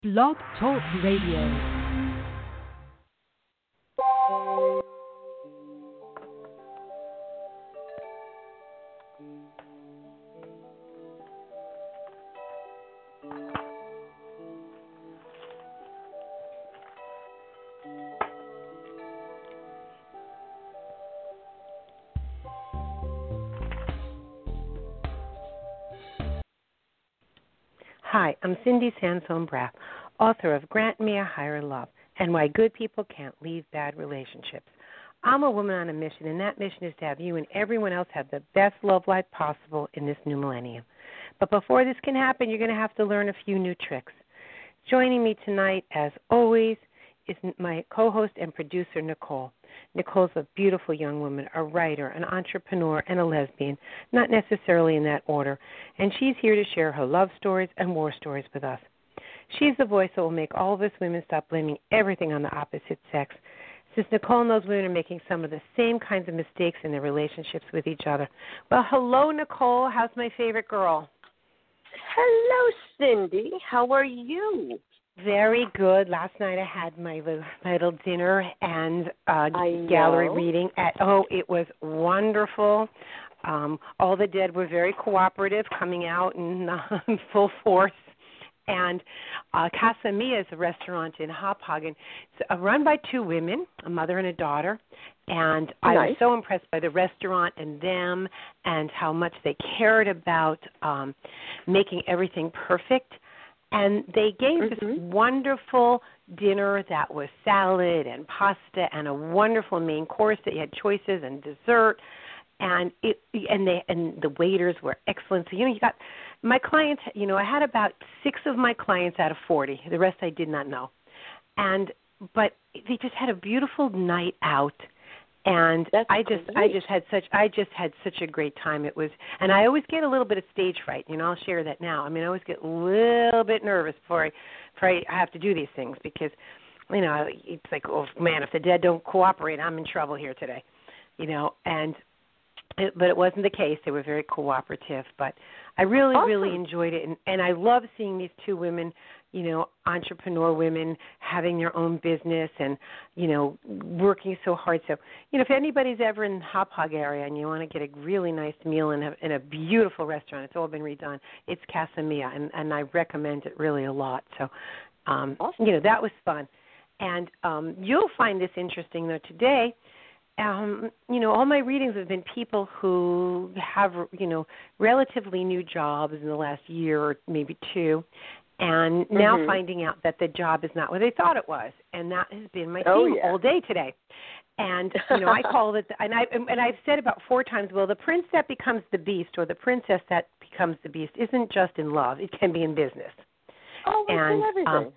Blog Talk Radio. Hi, I'm Cindy Sansone-Braff, author of Grant Me a Higher Love and Why Good People Can't Leave Bad Relationships. I'm a woman on a mission, and that mission is to have you and everyone else have the best love life possible in this new millennium. But before this can happen, you're going to have to learn a few new tricks. Joining me tonight, as always, is my co-host and producer, Nicole. Nicole's a beautiful young woman, a writer, an entrepreneur, and a lesbian, not necessarily in that order, and she's here to share her love stories and war stories with us. She's the voice that will make all of us women stop blaming everything on the opposite sex, since Nicole knows women are making some of the same kinds of mistakes in their relationships with each other. Well, hello, Nicole. How's my favorite girl? Hello, Cindy. How are you? Very good. Last night I had my little dinner and gallery reading. It was wonderful. All the dead were very cooperative, coming out in full force. And Casa Mia is a restaurant in Hauppaugen. It's run by two women, a mother and a daughter. And I was so impressed by the restaurant and them and how much they cared about making everything perfect. And they gave this wonderful dinner that was salad and pasta and a wonderful main course that you had choices and dessert, and the waiters were excellent. So you got my clients. I had about 6 of my clients out of 40. The rest I did not know, but they just had a beautiful night out. And I just had such a great time. It was, and I always get a little bit of stage fright. I'll share that now. I always get a little bit nervous before I have to do these things because, it's like, oh man, if the dead don't cooperate, I'm in trouble here today. But it wasn't the case. They were very cooperative. But I really enjoyed it, and I love seeing these two women, entrepreneur women having their own business and, working so hard. So, if anybody's ever in the Hauppauge area and you want to get a really nice meal in a beautiful restaurant, it's all been redone, it's Casa Mia, and I recommend it really a lot. So, that was fun. And you'll find this interesting, though, today. All my readings have been people who have, relatively new jobs in the last year or maybe 2, and now finding out that the job is not what they thought it was, and that has been my theme all day today. And I call it, and I've said about 4 times, well, the prince that becomes the beast or the princess that becomes the beast isn't just in love; it can be in business. Oh, it's in everything.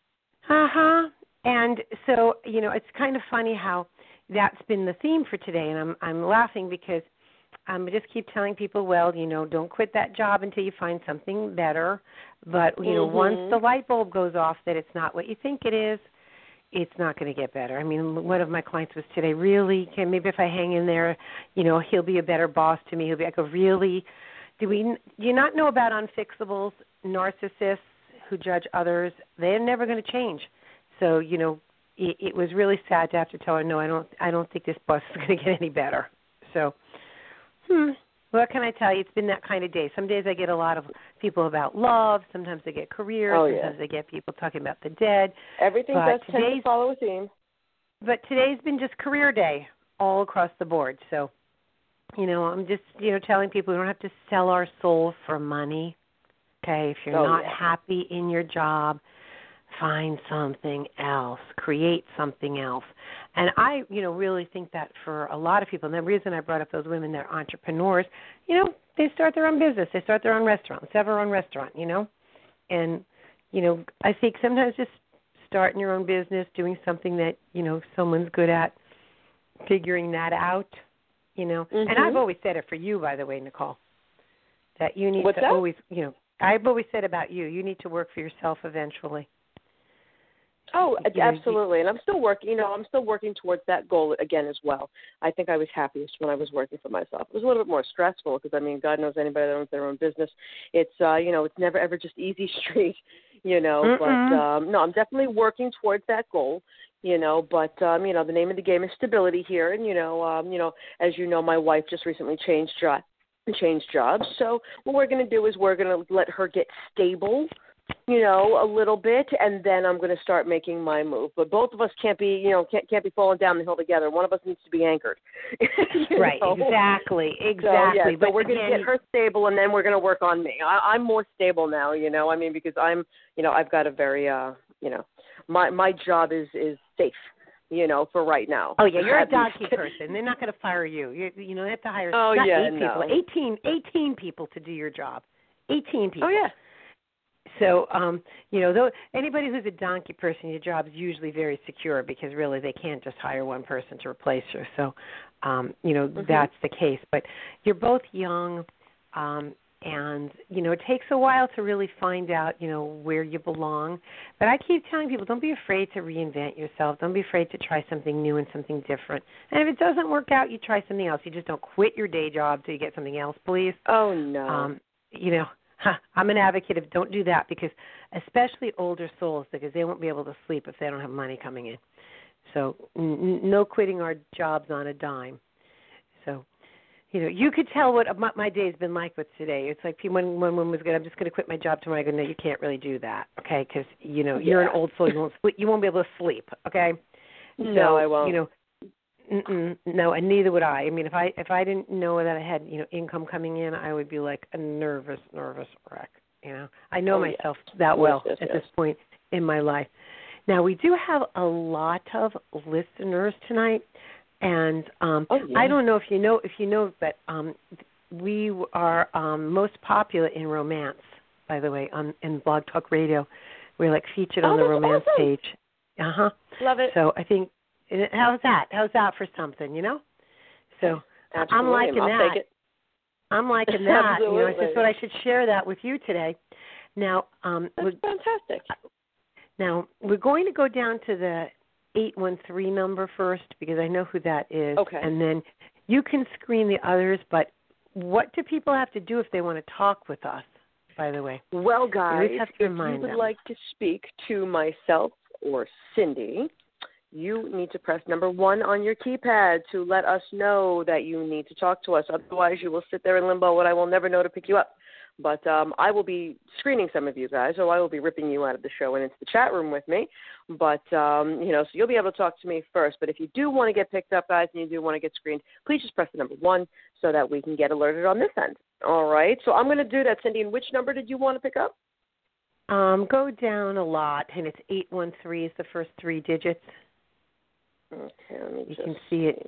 And so it's kind of funny how that's been the theme for today, and I'm laughing because I just keep telling people, well, don't quit that job until you find something better. But once the light bulb goes off that it's not what you think it is, it's not going to get better. One of my clients was today, really, maybe if I hang in there, he'll be a better boss to me. I go, really? Do you not know about unfixables, narcissists who judge others? They're never going to change. So, it was really sad to have to tell her, no, I don't think this boss is going to get any better. So, what can I tell you? It's been that kind of day. Some days I get a lot of people about love. Sometimes I get careers. Sometimes I get people talking about the dead. Everything does tend to follow a theme. But today's been just career day all across the board. So, I'm just, telling people we don't have to sell our soul for money. Okay, if you're not happy in your job, find something else, create something else. And I, really think that for a lot of people, and the reason I brought up those women that are entrepreneurs, they start their own business, they start their own restaurant, have their own restaurant, And, I think sometimes just starting your own business, doing something that, someone's good at, figuring that out, And I've always said it for you, by the way, Nicole, that you need always, I've always said about you, you need to work for yourself eventually. Oh, absolutely. And I'm still working, I'm still working towards that goal again as well. I think I was happiest when I was working for myself. It was a little bit more stressful because, God knows anybody that owns their own business. It's, it's never ever just easy street. you know. But no, I'm definitely working towards that goal, you know. But you know, the name of the game is stability here, and you know, as you know, my wife just recently changed jobs. So what we're going to do is we're going to let her get stable, you know, a little bit, and then I'm going to start making my move. But both of us can't be be falling down the hill together. One of us needs to be anchored. Right, know? Exactly. So, yeah, But we're going to get her stable, and then we're going to work on me. I'm more stable now, you know. I mean, because I've got a very, you know, my job is safe, you know, for right now. Oh, yeah, you're a donkey person. They're not going to fire you. You know, they have to hire people, 18 people to do your job. 18 people. Oh, yeah. So, you know, though anybody who's a donkey person, your job's usually very secure because really they can't just hire one person to replace you. So, you know, that's the case. But you're both young, and, you know, it takes a while to really find out, you know, where you belong. But I keep telling people, don't be afraid to reinvent yourself. Don't be afraid to try something new and something different. And if it doesn't work out, you try something else. You just don't quit your day job till you get something else, please. Oh, no. You know, I'm an advocate of don't do that because especially older souls, because they won't be able to sleep if they don't have money coming in. So no quitting our jobs on a dime. So, you know, you could tell what my day's been like with today. It's like when one was good, I'm just going to quit my job tomorrow. I go, no, you can't really do that, okay? Because, you know, you're an old soul. You won't be able to sleep, okay? No, I won't. You know, no, and neither would I. I mean, if I didn't know that I had, you know, income coming in, I would be like a nervous wreck. You know, I know myself that well at this point in my life. Now we do have a lot of listeners tonight, and I don't know if you know, but we are most popular in romance. By the way, in Blog Talk Radio, we're like featured on the romance page. Love it. So I think. How's that? How's that for something, you know? So absolutely. I'm liking I'll that. take it. I'm liking that. You know, I just thought I should share that with you today. Now, that's fantastic. Now, we're going to go down to the 813 number first because I know who that is. Okay. And then you can screen the others, but what do people have to do if they want to talk with us, by the way? Well, guys, if you would like to speak to myself or Cindy, you need to press number 1 on your keypad to let us know that you need to talk to us. Otherwise, you will sit there in limbo and I will never know to pick you up. But I will be screening some of you guys, or I will be ripping you out of the show and into the chat room with me. But, you know, so you'll be able to talk to me first. But if you do want to get picked up, guys, and you do want to get screened, please just press the number 1 so that we can get alerted on this end. All right. So I'm going to do that, Cindy. And which number did you want to pick up? Go down a lot, and it's 813 is the first 3 digits. Okay, let me you can see it.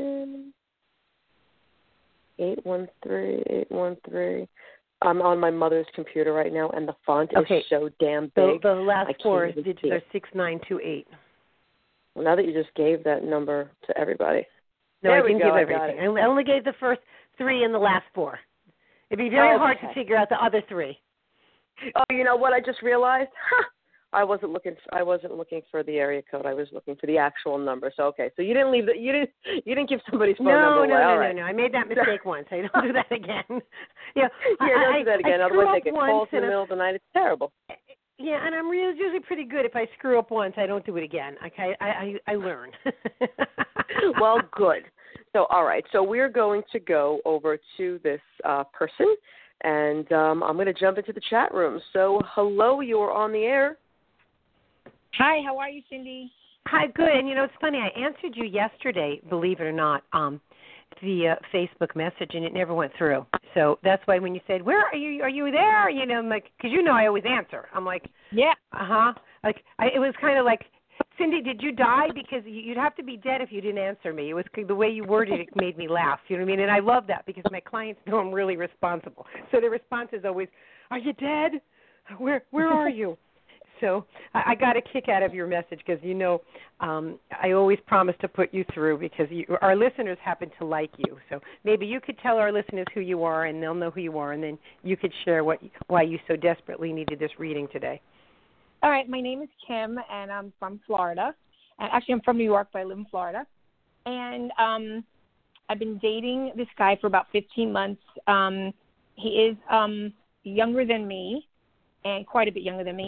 813. I'm on my mother's computer right now, and the font is so damn big. The last 4 digits are 6928. Well, now that you just gave that number to everybody. No, I didn't give everything. I only gave the first 3 and the last 4. It'd be very hard to figure out the other 3. Oh, you know what I just realized? I wasn't looking for the area code. I was looking for the actual number. So so you didn't leave you didn't give somebody's phone number. No. I made that mistake once. I don't do that again. Don't do that again. Otherwise, they get calls in the middle of the night. It's terrible. Yeah, and I'm usually pretty good. If I screw up once, I don't do it again. Okay, I learn. Well, good. So all right. So we're going to go over to this person, and I'm going to jump into the chat room. So hello, you're on the air. Hi, how are you, Cindy? Hi, good. And, you know, it's funny. I answered you yesterday, believe it or not, via Facebook message, and it never went through. So that's why when you said, where are you? Are you there? You know, I'm like, because you know I always answer. I'm like, yeah. Like, it was kind of like, Cindy, did you die? Because you'd have to be dead if you didn't answer me. It was the way you worded it made me laugh. You know what I mean? And I love that because my clients know I'm really responsible. So the response is always, are you dead? Where are you? So I got a kick out of your message because, you know, I always promise to put you through because our listeners happen to like you. So maybe you could tell our listeners who you are and they'll know who you are, and then you could share why you so desperately needed this reading today. All right. My name is Kim, and I'm from Florida. Actually, I'm from New York, but I live in Florida. And I've been dating this guy for about 15 months. He is younger than me, and quite a bit younger than me.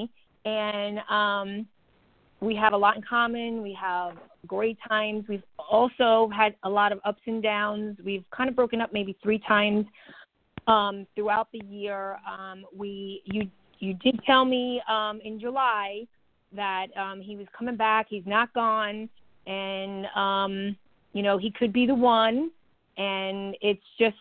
and we have a lot in common. We have great times. We've also had a lot of ups and downs. We've kind of broken up maybe 3 times throughout the year. You did tell me in July that he was coming back. He's not gone, and he could be the one. And it's just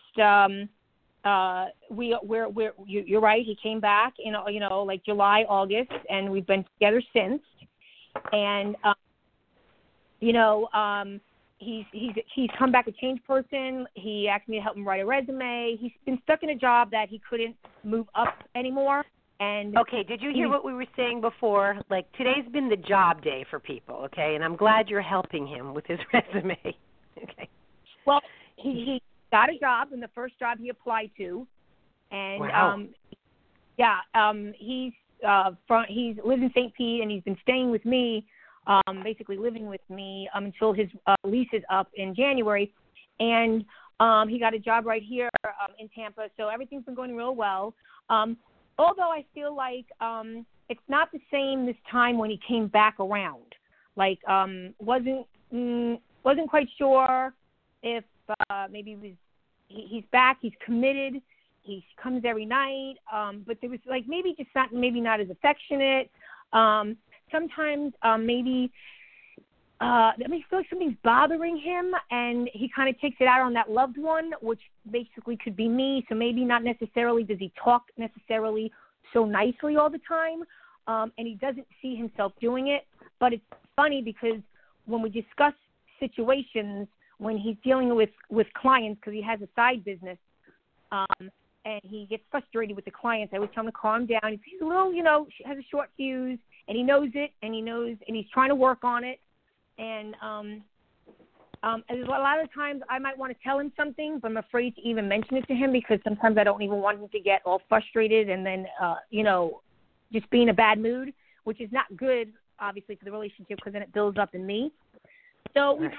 you're right. He came back in like July, August, and we've been together since. And he's come back a changed person. He asked me to help him write a resume. He's been stuck in a job that he couldn't move up anymore. And okay, did you hear what we were saying before? Like, today's been the job day for people, okay? And I'm glad you're helping him with his resume. Okay. Well, he got a job in the first job he applied to, and wow. He lives in St. Pete, and he's been staying with me, basically living with me until his lease is up in January, and he got a job right here in Tampa, so everything's been going real well. Although I feel like it's not the same this time when he came back around. Like, wasn't quite sure if maybe he's back, he's committed, he comes every night, but there was like maybe not as affectionate. Sometimes maybe I feel like something's bothering him, and he kind of takes it out on that loved one, which basically could be me. So maybe not necessarily does he talk necessarily so nicely all the time, and he doesn't see himself doing it. But it's funny because when we discuss situations, when he's dealing with clients, because he has a side business, and he gets frustrated with the clients, I always tell him to calm down. He's a little, has a short fuse, and he knows it, and he's trying to work on it. And a lot of times I might want to tell him something, but I'm afraid to even mention it to him because sometimes I don't even want him to get all frustrated and then, just be in a bad mood, which is not good, obviously, for the relationship because then it builds up in me. So we've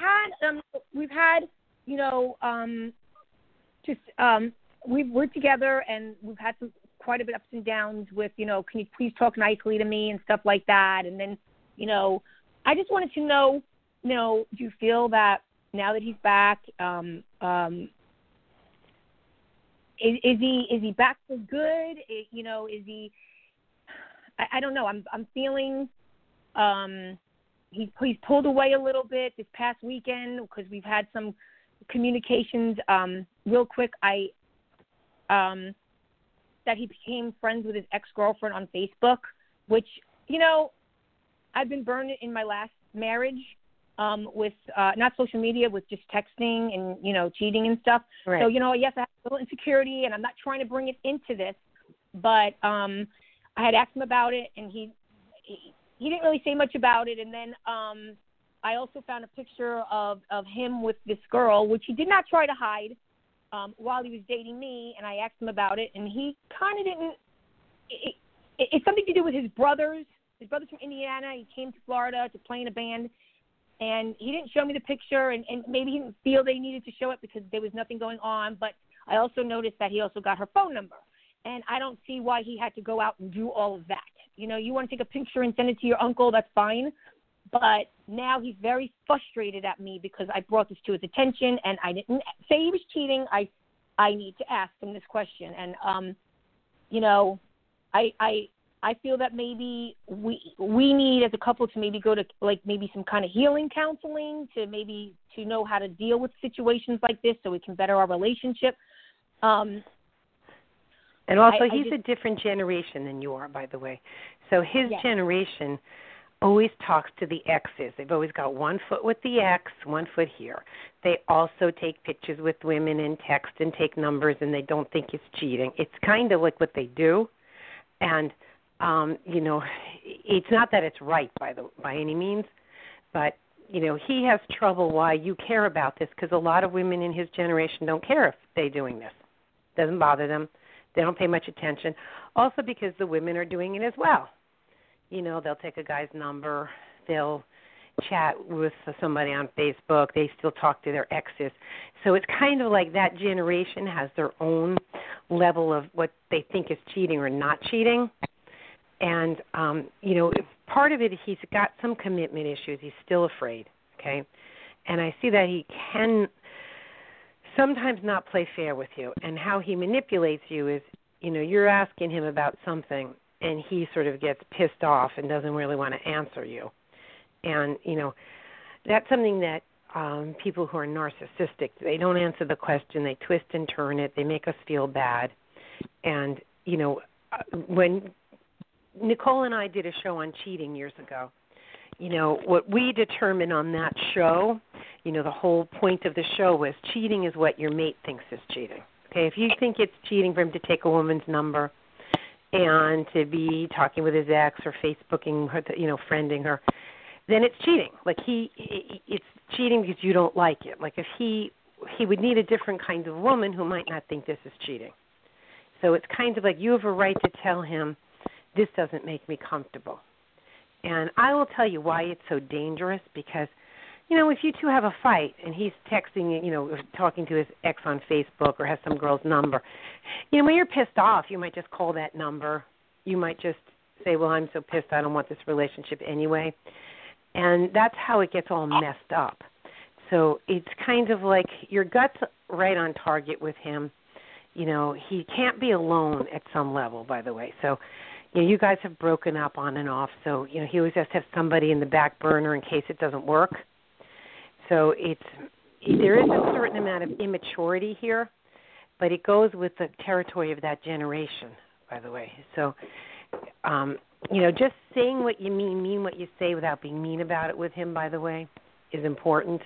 we're together, and we've had quite a bit ups and downs with, can you please talk nicely to me and stuff like that. And then, I just wanted to know, do you feel that now that he's back, is he back for good? Is he? I don't know. I'm feeling he's pulled away a little bit this past weekend because we've had some communications. Real quick, that he became friends with his ex-girlfriend on Facebook, which I've been burned in my last marriage with not social media, with just texting and cheating and stuff. Right. So yes, I have a little insecurity, and I'm not trying to bring it into this, but I had asked him about it, and he didn't really say much about it. And then I also found a picture of him with this girl, which he did not try to hide while he was dating me, and I asked him about it, and he kind of didn't. It's something to do with his brothers. His brother's from Indiana. He came to Florida to play in a band, and he didn't show me the picture, and maybe he didn't feel they needed to show it because there was nothing going on. But I also noticed that he also got her phone number, and I don't see why he had to go out and do all of that. You want to take a picture and send it to your uncle, that's fine. But now he's very frustrated at me because I brought this to his attention, and I didn't say he was cheating. I need to ask him this question. And, I feel that maybe we need as a couple to maybe go to maybe some kind of healing counseling to know how to deal with situations like this so we can better our relationship. And also, he's a different generation than you are, by the way. So his generation always talks to the exes. They've always got one foot with the ex, one foot here. They also take pictures with women and text and take numbers, and they don't think it's cheating. It's kind of like what they do. And, it's not that it's right by any means, but, he has trouble why you care about this because a lot of women in his generation don't care if they're doing this. It doesn't bother them. They don't pay much attention. Also because the women are doing it as well. They'll take a guy's number. They'll chat with somebody on Facebook. They still talk to their exes. So it's kind of like that generation has their own level of what they think is cheating or not cheating. And, part of it, he's got some commitment issues. He's still afraid, okay? And I see that he can sometimes not play fair with you. And how he manipulates you is, you're asking him about something, and he sort of gets pissed off and doesn't really want to answer you. And, that's something that people who are narcissistic, they don't answer the question. They twist and turn it. They make us feel bad. And, when Nicole and I did a show on cheating years ago, what we determined on that show, the whole point of the show was cheating is what your mate thinks is cheating. Okay, if you think it's cheating for him to take a woman's number and to be talking with his ex or Facebooking her, friending her, then it's cheating. Like it's cheating because you don't like it. Like if he would need a different kind of woman who might not think this is cheating. So it's kind of like you have a right to tell him, this doesn't make me comfortable. And I will tell you why it's so dangerous, because, if you two have a fight and he's texting, talking to his ex on Facebook or has some girl's number, when you're pissed off, you might just call that number. You might just say, well, I'm so pissed, I don't want this relationship anyway. And that's how it gets all messed up. So it's kind of like your gut's right on target with him. He can't be alone at some level, by the way. So, you guys have broken up on and off. So, he always has to have somebody in the back burner in case it doesn't work. So there is a certain amount of immaturity here, but it goes with the territory of that generation, by the way. So, just saying what you mean what you say without being mean about it with him, by the way, is important.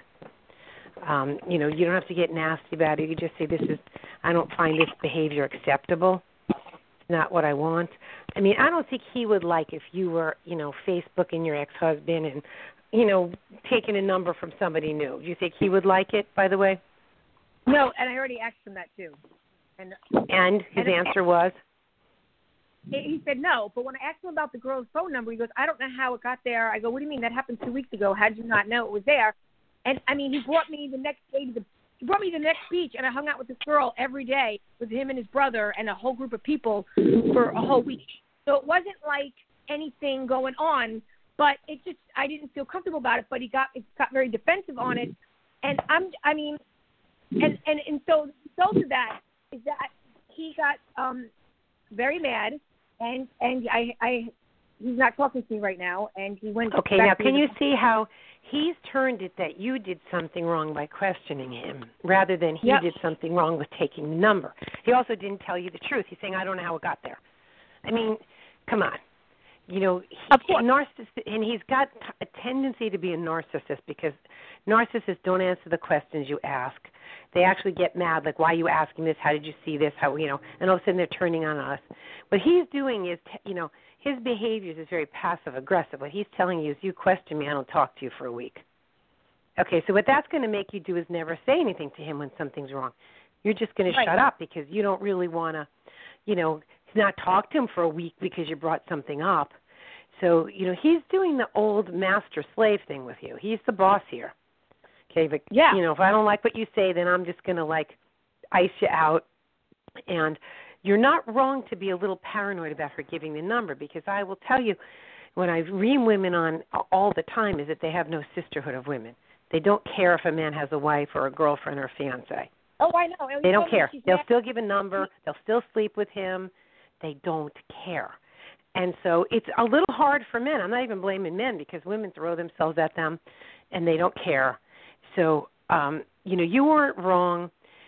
You don't have to get nasty about it. You just say, I don't find this behavior acceptable. It's not what I want. I mean, I don't think he would like if you were, Facebooking your ex-husband and, taking a number from somebody new. Do you think he would like it, by the way? No, and I already asked him that too. And his answer was? He said no, but when I asked him about the girl's phone number, he goes, I don't know how it got there. I go, what do you mean? That happened 2 weeks ago. How did you not know it was there? And, he brought me the next day he brought me to the next beach, and I hung out with this girl every day with him and his brother and a whole group of people for a whole week. So it wasn't like anything going on, but it just, I didn't feel comfortable about it, but it got very defensive on it. And so the result of that is that he got very mad, and he's not talking to me right now, and he went. Okay, now can you see how he's turned it that you did something wrong by questioning him, rather than he did something wrong with taking the number? He also didn't tell you the truth. He's saying, I don't know how it got there. I mean, come on. Narcissist, and he's got a tendency to be a narcissist, because narcissists don't answer the questions you ask. They actually get mad, like, why are you asking this? How did you see this? How, and all of a sudden they're turning on us. What he's doing is, his behaviors is very passive-aggressive. What he's telling you is, you question me, I don't talk to you for a week. Okay, so what that's going to make you do is never say anything to him when something's wrong. You're just going to shut up because you don't really want to, not talk to him for a week because you brought something up. So, he's doing the old master-slave thing with you. He's the boss here. Okay, but, if I don't like what you say, then I'm just going to, ice you out. And you're not wrong to be a little paranoid about her giving the number, because I will tell you, what I ream women on all the time is that they have no sisterhood of women. They don't care if a man has a wife or a girlfriend or a fiancé. Oh, I know. They don't care. They'll still give a number. They'll still sleep with him. They don't care. And so it's a little hard for men. I'm not even blaming men, because women throw themselves at them and they don't care. So, you weren't wrong.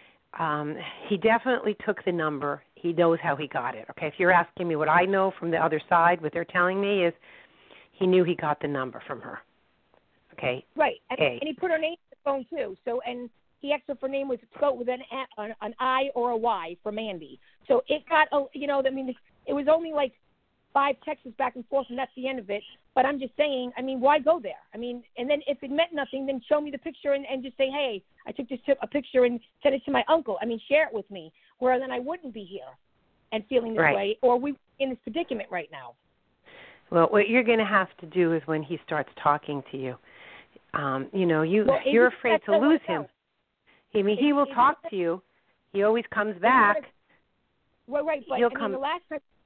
He definitely took the number. He knows how he got it. Okay, if you're asking me what I know from the other side, what they're telling me is he knew he got the number from her. Okay. Right, and he put her name on the phone too. So, and he asked if her name was spelled with an I or a Y for Mandy. So it got, it was only like 5 texts back and forth, and that's the end of it. But I'm just saying, why go there? And then if it meant nothing, then show me the picture and just say, hey, I took a picture and sent it to my uncle. Share it with me, where then I wouldn't be here and feeling this way, or we're in this predicament right now. Well, what you're going to have to do is, when he starts talking to you, you're afraid to lose him. He will talk to you. He always comes back. Well, right, but the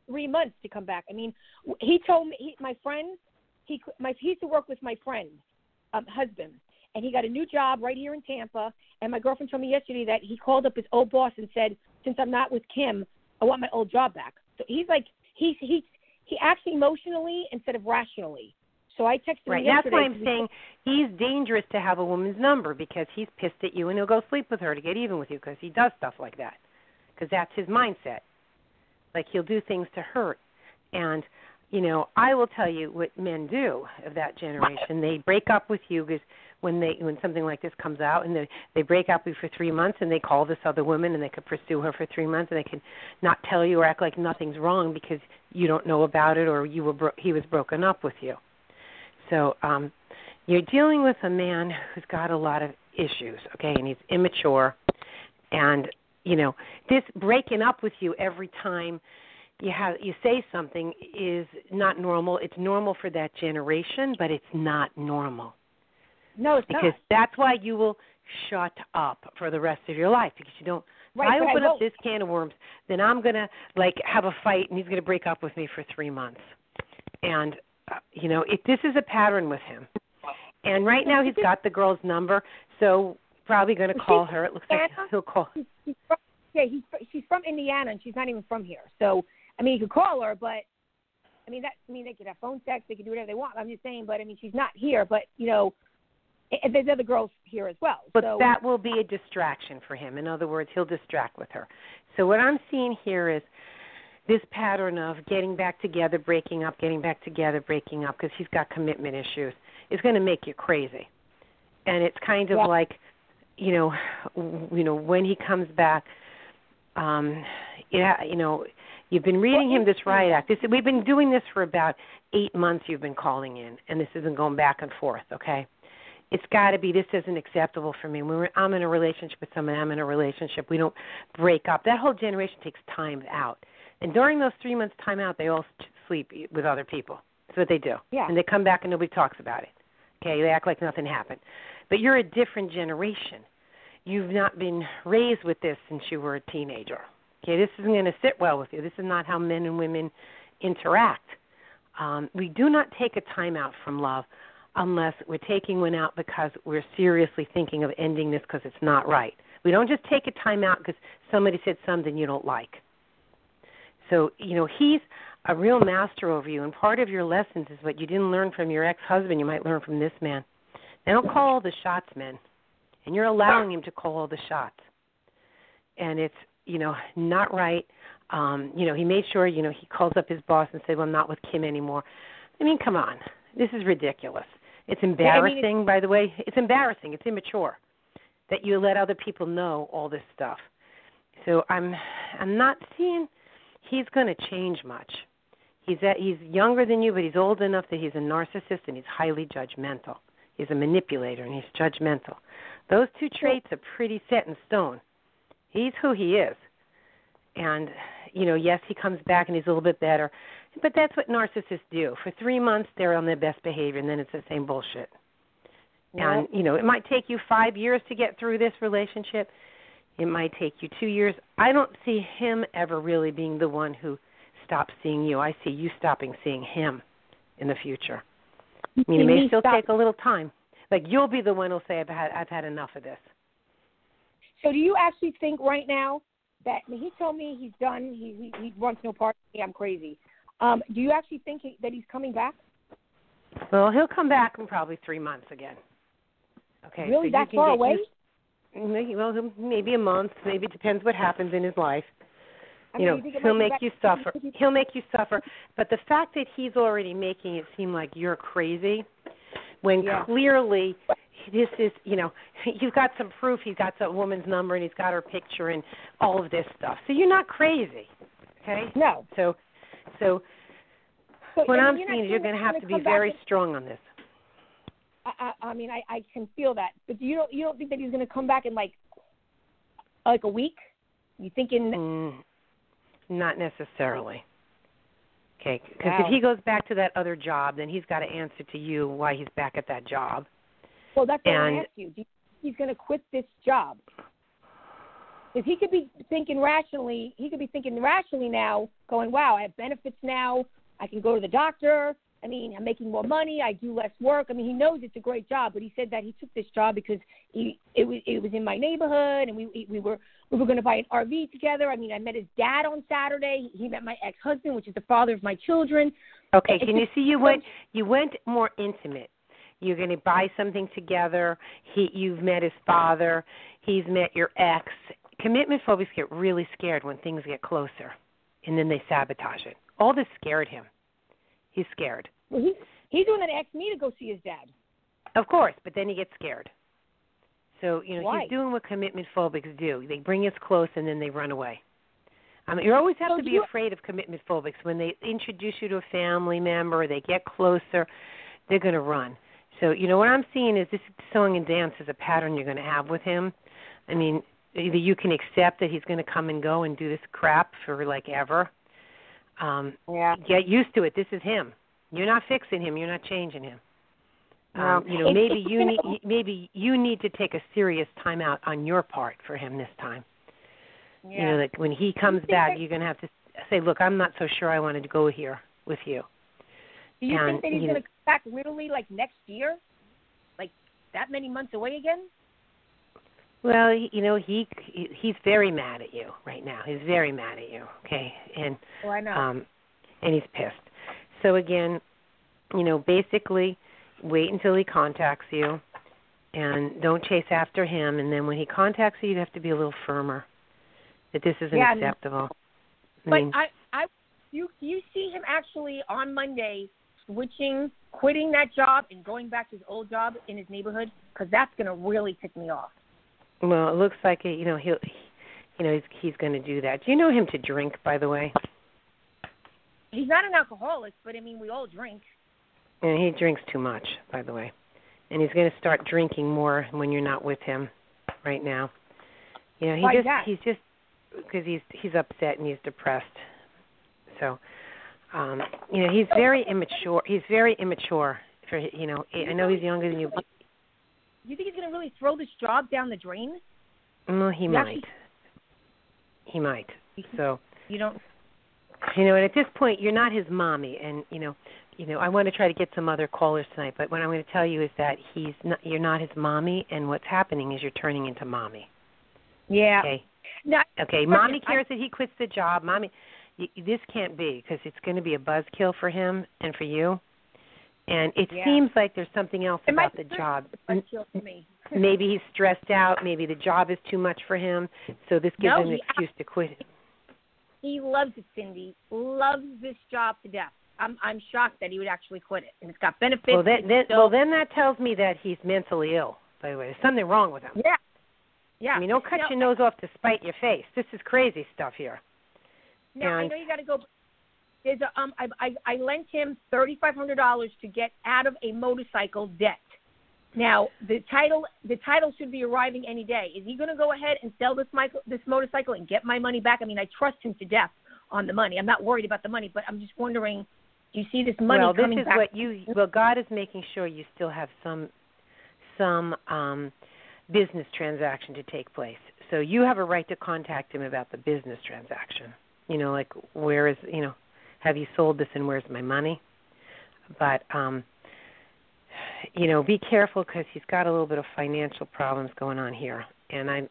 3 months to come back. I mean, he told me, my friend, he used to work with my friend, husband, and he got a new job right here in Tampa. And my girlfriend told me yesterday that he called up his old boss and said, since I'm not with Kim, I want my old job back. So he's like, he acts emotionally instead of rationally. So I texted him yesterday. That's why I'm saying he's dangerous to have a woman's number, because he's pissed at you and he'll go sleep with her to get even with you, because he does stuff like that, because that's his mindset. Like, he'll do things to hurt. And, you know, I will tell you what men do of that generation. They break up with you because when something like this comes out, and they break up with you for 3 months, and they call this other woman, and they could pursue her for 3 months, and they can not tell you or act like nothing's wrong because you don't know about it, or he was broken up with you. So you're dealing with a man who's got a lot of issues, okay, and he's immature. And, you know, this breaking up with you every time you say something is not normal. It's normal for that generation, but it's not normal. No, it's not. Because that's why you will shut up for the rest of your life, because you don't. Right, if I open up this can of worms, then I'm going to, like, have a fight, and he's going to break up with me for 3 months. And, you know, this is a pattern with him. And right now he's got the girl's number, so probably going to call her. It looks like he'll call. She's from Indiana, and she's not even from here. So, I mean, you could call her, but, they could have phone sex, they could do whatever they want. I'm just saying, but, she's not here. But, you know, there's other girls here as well. But that will be a distraction for him. In other words, he'll distract with her. So what I'm seeing here is this pattern of getting back together, breaking up, getting back together, breaking up, because he's got commitment issues, is going to make you crazy. And it's kind of like, you know, when he comes back, you've been reading him this riot act. We've been doing this for about 8 months. You've been calling in, and this isn't going back and forth, okay? It's got to be, this isn't acceptable for me. I'm in a relationship with someone, I'm in a relationship. We don't break up. That whole generation takes time out. And during those 3 months time out, they all sleep with other people. That's what they do. Yeah. And they come back and nobody talks about it. Okay, they act like nothing happened. But you're a different generation. You've not been raised with this since you were a teenager. Okay, this isn't going to sit well with you. This is not how men and women interact. We do not take a time out from love unless we're taking one out because we're seriously thinking of ending this because it's not right. We don't just take a time out because somebody said something you don't like. So, you know, he's a real master over you, and part of your lessons is what you didn't learn from your ex-husband, you might learn from this man. They don't call all the shots, men, and you're allowing him to call all the shots. And it's, you know, not right. You know, he made sure, you know, he calls up his boss and said, well, I'm not with Kim anymore. I mean, come on. This is ridiculous. It's embarrassing, by the way. It's embarrassing. It's immature that you let other people know all this stuff. So I'm not seeing he's going to change much. He's younger than you, but he's old enough that he's a narcissist and he's highly judgmental. He's a manipulator and he's judgmental. Those two traits are pretty set in stone. He's who he is. And, you know, yes, he comes back and he's a little bit better. But that's what narcissists do. For 3 months, they're on their best behavior, and then it's the same bullshit. Yep. And, you know, it might take you 5 years to get through this relationship. It might take you 2 years. I don't see him ever really being the one who stops seeing you. I see you stopping seeing him in the future. I mean, it may still take a little time. Like, you'll be the one who'll say, I've had enough of this. So do you actually think right now that, I mean, he told me he's done, he wants no part of me, I'm crazy. Do you actually think that he's coming back? Well, he'll come back in probably 3 months again. Okay. Really, so that far away? Maybe a month. Maybe it depends what happens in his life. You know, he'll make you suffer. He'll make you suffer. But the fact that he's already making it seem like you're crazy, when clearly this is, you know, you've got some proof. He's got some woman's number and he's got her picture and all of this stuff. So you're not crazy, okay? No. So what I'm saying is you're going to have to be very strong on this. I mean, I can feel that. But you don't think that he's going to come back in like a week? You thinking? Not necessarily. Okay, because if he goes back to that other job, then he's got to answer to you why he's back at that job. Well, that's what I asked you. Do you think he's going to quit this job? Because he could be thinking rationally. He could be thinking rationally now, going, "Wow, I have benefits now. I can go to the doctor. I mean, I'm making more money. I do less work." I mean, he knows it's a great job, but he said that he took this job because it was in my neighborhood, and we were going to buy an RV together. I mean, I met his dad on Saturday. He met my ex-husband, which is the father of my children. Okay, can you see you went more intimate. You're going to buy something together. You've met his father. He's met your ex. Commitment phobics get really scared when things get closer, and then they sabotage it. All this scared him. He's scared. Well, he's the one that asked me to go see his dad. Of course, but then he gets scared. So, Why? he's doing what commitment phobics do. They bring us close, and then they run away. You always have to be afraid of commitment phobics. When they introduce you to a family member or they get closer, they're going to run. So, what I'm seeing is this song and dance is a pattern you're going to have with him. I mean, either you can accept that he's going to come and go and do this crap for like ever. Get used to it. This is him. You're not fixing him. You're not changing him. Maybe you need to take a serious time out on your part for him this time. Yeah. Like when he comes back, you're going to have to say, "Look, I'm not so sure I wanted to go here with you." Do you think that he's going to come back literally like next year, like that many months away again? Well, he's very mad at you right now. He's very mad at you. Okay, and I know. And he's pissed. So again, basically, wait until he contacts you, and don't chase after him. And then when he contacts you, you have to be a little firmer that this isn't acceptable. You see him actually on Monday quitting that job and going back to his old job in his neighborhood? Because that's going to really tick me off. Well, it looks like he's going to do that. Do you know him to drink, by the way? He's not an alcoholic, but I mean, we all drink. And he drinks too much, by the way. And he's going to start drinking more when you're not with him right now. Why is that? He's just because he's upset and he's depressed. So, he's very immature. He's very immature. I know he's younger than you. You think he's going to really throw this job down the drain? Well, he might. He might. So you don't. And at this point, you're not his mommy, and I want to try to get some other callers tonight. But what I'm going to tell you is that you're not his mommy, and what's happening is you're turning into mommy. Yeah. Okay. No, okay. Mommy cares that he quits the job. Mommy, this can't be because it's going to be a buzzkill for him and for you. And it seems like there's something else about the job. Maybe he's stressed out. Maybe the job is too much for him. So this gives him an excuse to quit it. He loves it, Cindy. Loves this job to death. I'm shocked that he would actually quit it. And it's got benefits. Well, then that tells me that he's mentally ill, by the way. There's something wrong with him. Yeah. Yeah. I mean, don't cut your nose off to spite your face. This is crazy stuff here. Now, I know you got to go. There's I lent him $3,500 to get out of a motorcycle debt. Now, the title should be arriving any day. Is he going to go ahead and sell this motorcycle and get my money back? I mean, I trust him to death on the money. I'm not worried about the money, but I'm just wondering, do you see this money coming back? Well, God is making sure you still have some business transaction to take place. So you have a right to contact him about the business transaction. Like where is, have you sold this and where's my money? But, be careful because he's got a little bit of financial problems going on here. And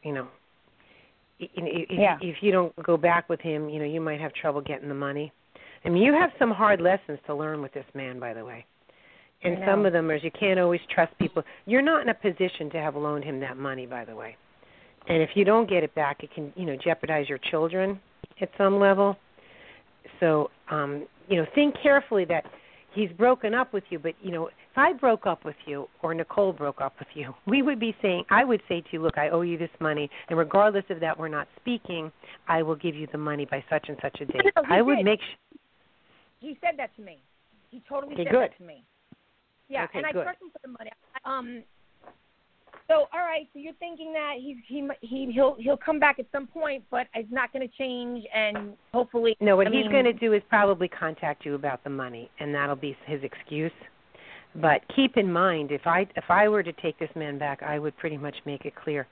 if you don't go back with him, you might have trouble getting the money. I mean, you have some hard lessons to learn with this man, by the way. And some of them is you can't always trust people. You're not in a position to have loaned him that money, by the way. And if you don't get it back, it can, jeopardize your children at some level. So, think carefully that he's broken up with you. But, if I broke up with you or Nicole broke up with you, I would say to you, look, I owe you this money. And regardless of that, we're not speaking, I will give you the money by such and such a date. I would make sure. He said that to me. He totally said that to me. Yeah, okay, and I good. trust him for the money. So, all right. So you're thinking that he'll come back at some point, but it's not going to change, and hopefully. No, what he's going to do is probably contact you about the money, and that'll be his excuse. But keep in mind, if I were to take this man back, I would pretty much make it clear,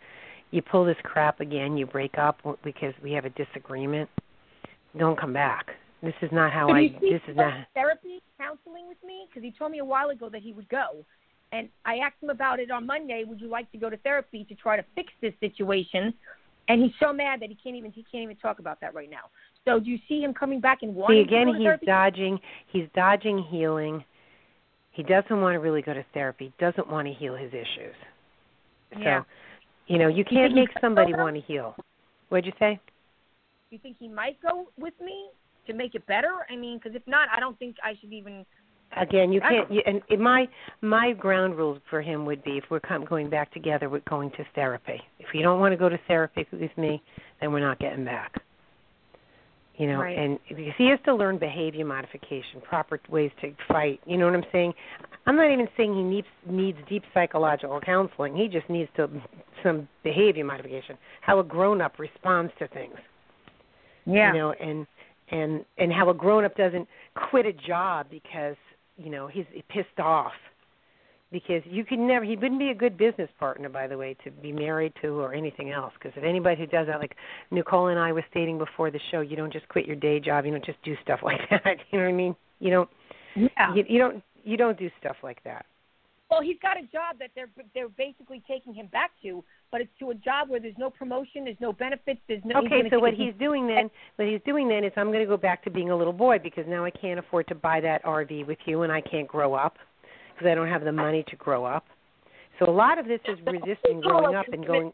you pull this crap again, you break up because we have a disagreement, don't come back. This is not how this is not. Therapy, counseling with me? Because he told me a while ago that he would go. And I asked him about it on Monday. Would you like to go to therapy to try to fix this situation? And he's so mad that he can't even talk about that right now. So do you see him coming back and wanting to go to therapy? He's dodging healing. He doesn't want to really go to therapy. Doesn't want to heal his issues. Yeah. So, you can't make somebody want to heal. What'd you say? You think he might go with me to make it better? I mean, because if not, I don't think I should even. Again, you can't. My ground rules for him would be if we're going back together, we're going to therapy. If you don't want to go to therapy with me, then we're not getting back. Right. And because he has to learn behavior modification, proper ways to fight. You know what I'm saying? I'm not even saying he needs deep psychological counseling. He just needs some behavior modification, how a grown-up responds to things. Yeah. And how a grown-up doesn't quit a job because, he's pissed off. Because he wouldn't be a good business partner, by the way, to be married to or anything else. Because if anybody who does that, like Nicole and I were stating before the show, you don't just quit your day job. You don't just do stuff like that. You know what I mean? You don't. Yeah. You don't do stuff like that. Well, he's got a job that they're basically taking him back to, but it's to a job where there's no promotion, there's no benefits, there's no. Okay, so what he's doing then is I'm going to go back to being a little boy because now I can't afford to buy that RV with you and I can't grow up because I don't have the money to grow up. So a lot of this is resisting growing up and going.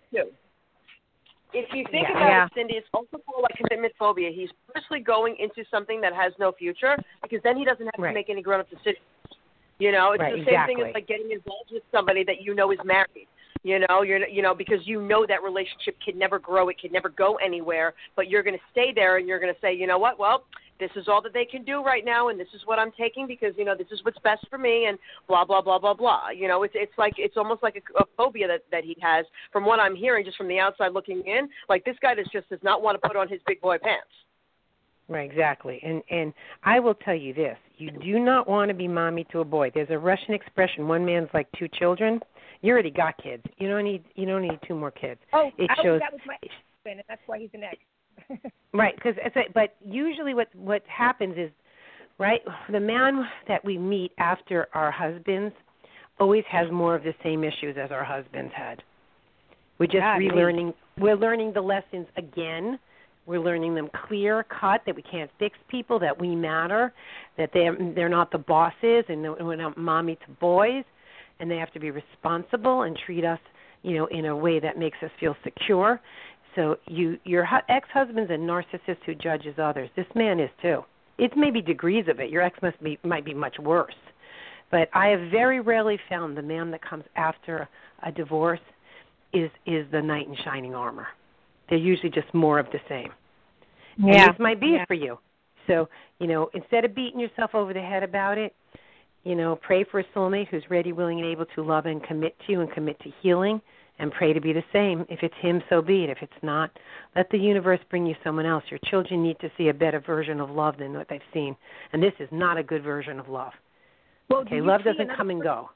If you think about it, Cindy, it's also called like commitment phobia. He's purposely going into something that has no future because then he doesn't have to make any grown-up decisions. It's the same thing as like getting involved with somebody that is married. Because that relationship can never grow, it can never go anywhere, but you're going to stay there and you're going to say, you know what, well, this is all that they can do right now and this is what I'm taking because, this is what's best for me and blah, blah, blah, blah, blah. It's almost like a phobia that he has from what I'm hearing just from the outside looking in. Like this guy does not want to put on his big boy pants. Right, exactly. And I will tell you this. You do not want to be mommy to a boy. There's a Russian expression, one man's like two children. You already got kids. You don't need two more kids. Oh, that was my husband, and that's why he's an ex. Right, but usually what happens is, right, the man that we meet after our husbands always has more of the same issues as our husbands had. We're just relearning. We're learning the lessons again. We're learning them clear cut, that we can't fix people, that we matter, that they're not the bosses, and we're not mommy to boys, and they have to be responsible and treat us, in a way that makes us feel secure. So your ex-husband's a narcissist who judges others. This man is too. It's maybe degrees of it. Your ex might be much worse. But I have very rarely found the man that comes after a divorce is the knight in shining armor. They're usually just more of the same. Yeah. And this might be it for you. So, instead of beating yourself over the head about it, pray for a soulmate who's ready, willing, and able to love and commit to you and commit to healing, and pray to be the same. If it's him, so be it. If it's not, let the universe bring you someone else. Your children need to see a better version of love than what they've seen. And this is not a good version of love. Well, okay, love doesn't come and go.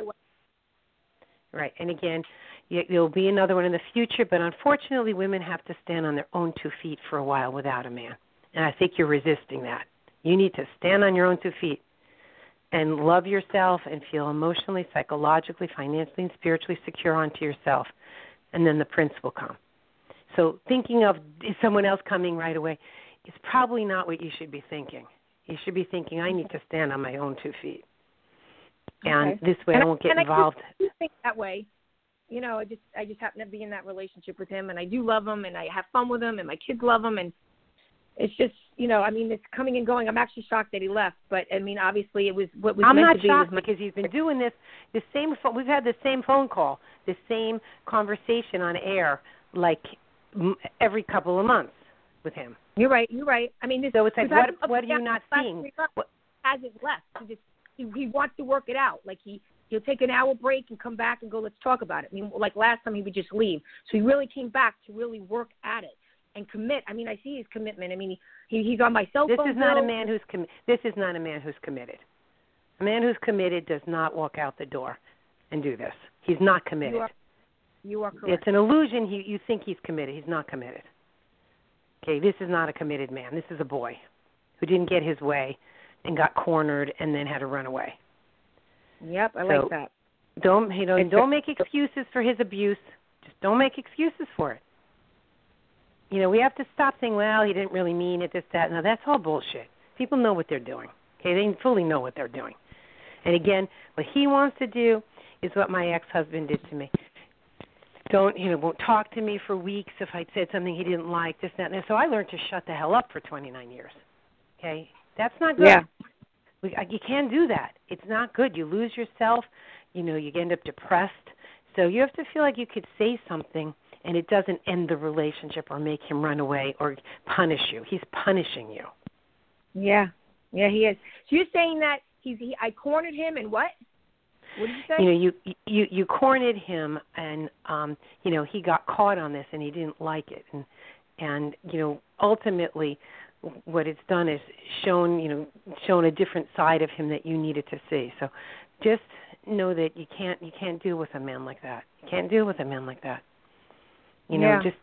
Right, and again, there'll be another one in the future, but unfortunately women have to stand on their own 2 feet for a while without a man. And I think you're resisting that. You need to stand on your own 2 feet and love yourself and feel emotionally, psychologically, financially, and spiritually secure onto yourself. And then the prince will come. So thinking of someone else coming right away is probably not what you should be thinking. You should be thinking, I need to stand on my own 2 feet. And this way I won't get involved. I do think that way. I just happen to be in that relationship with him, and I do love him, and I have fun with him, and my kids love him, and it's just, it's coming and going. I'm actually shocked that he left, but, obviously it was what was I'm meant not to be. shocked because he's been doing this, we've had the same phone call, the same conversation on air, like every couple of months with him. You're right. So it's like, what are you not seeing? Hasn't left. He wants to work it out. Like he'll take an hour break and come back and go, let's talk about it. Like last time he would just leave. So he really came back to really work at it and commit. I see his commitment. He's on my cell phone. This is not a man who's committed. A man who's committed does not walk out the door and do this. He's not committed. You are correct. It's an illusion. You think he's committed. He's not committed. Okay, this is not a committed man. This is a boy who didn't get his way and got cornered and then had to run away. Yep, I like that. Don't make excuses for his abuse. Just don't make excuses for it. We have to stop saying, well, he didn't really mean it, this, that. No, that's all bullshit. People know what they're doing. Okay, they fully know what they're doing. And again, what he wants to do is what my ex-husband did to me. Won't talk to me for weeks if I said something he didn't like, this, that, and that. So I learned to shut the hell up for 29 years. Okay? That's not good. Yeah. You can't do that. It's not good. You lose yourself. You end up depressed. So you have to feel like you could say something and it doesn't end the relationship or make him run away or punish you. He's punishing you. Yeah. Yeah, he is. So you're saying that I cornered him and what? What did you say? You cornered him, and he got caught on this, and he didn't like it, and ultimately, what it's done is shown a different side of him that you needed to see. So, just know that you can't deal with a man like that. You can't deal with a man like that. He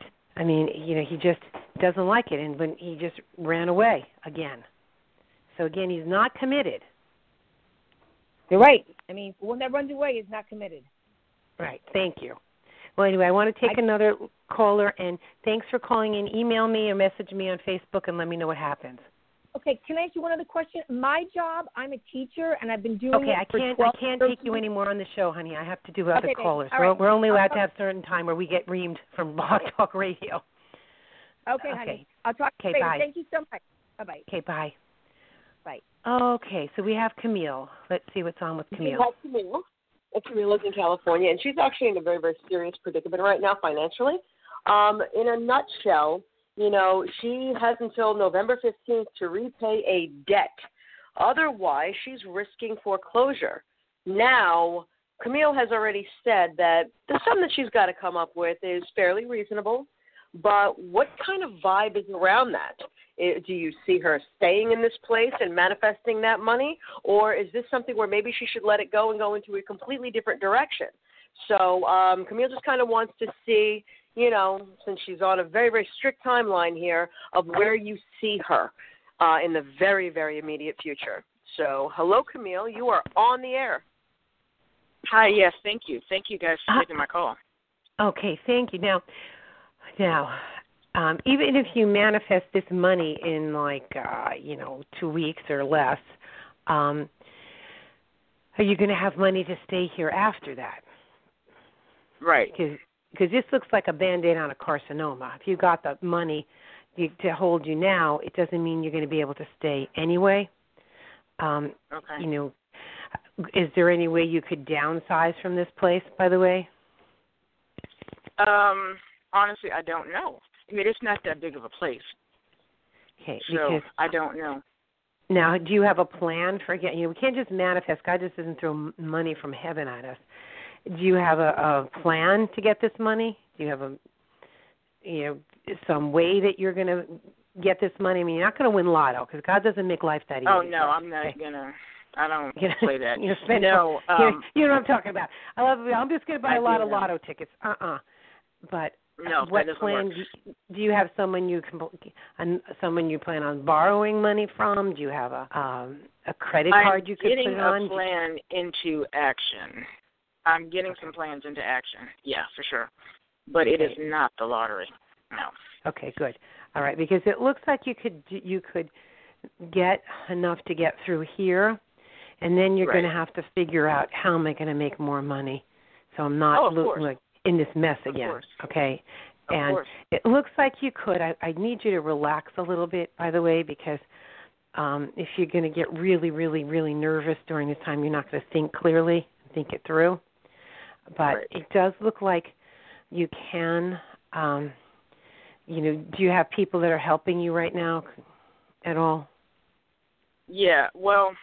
just doesn't like it, and when he just ran away again. So again, he's not committed. You're right. I mean, one that runs away is not committed. Right. Thank you. Well, anyway, I want to take another caller, and thanks for calling in. Email me or message me on Facebook and let me know what happens. Okay. Can I ask you one other question? My job, I'm a teacher, and I've been doing it for 12 I can't take you anymore on the show, honey. I have to do other callers. Right. We're only allowed to have a certain time where we get reamed from Blog Talk Radio. Okay, honey. I'll talk to you later. Bye. Thank you so much. Bye-bye. Okay, bye. Bye. Okay, so we have Camille. Let's see what's on with Camille. We have Camille. Camille lives in California, and she's actually in a very, very serious predicament right now financially. In a nutshell, she has until November 15th to repay a debt. Otherwise, she's risking foreclosure. Now, Camille has already said that the sum that she's got to come up with is fairly reasonable, but what kind of vibe is around that? Do you see her staying in this place and manifesting that money, or is this something where maybe she should let it go and go into a completely different direction? So Camille just kind of wants to see, since she's on a very, very strict timeline here, of where you see her in the very, very immediate future. So hello, Camille. You are on the air. Hi, yes, thank you. Thank you guys for taking my call. Okay, thank you. Now, even if you manifest this money in 2 weeks or less, are you going to have money to stay here after that? Right. Because this looks like a Band-Aid on a carcinoma. If you got the money to hold you now, it doesn't mean you're going to be able to stay anyway. Okay. Is there any way you could downsize from this place, by the way? Honestly, I don't know. I mean, it's not that big of a place. Okay, so I don't know. Now, do you have a plan for getting? We can't just manifest. God just doesn't throw money from heaven at us. Do you have a plan to get this money? Do you have some way that you're going to get this money? I mean, you're not going to win lotto because God doesn't make life that easy. Oh no, I'm not gonna. I don't play that. You know what I'm talking about. I'm just going to buy a lot of lotto tickets. But no, what plan do you have? Someone you plan on borrowing money from? Do you have a credit card you could put on? I'm getting a plan into action. I'm getting some plans into action. Yeah, for sure. But it is not the lottery. No. Okay, good. All right, because it looks like you could get enough to get through here, and then you're going to have to figure out how am I going to make more money, so I'm not in this mess again. Okay. And it looks like you could. I need you to relax a little bit, by the way, because if you're going to get really, really, really nervous during this time, you're not going to think clearly and think it through. But it does look like you can. Do you have people that are helping you right now at all? Yeah, well,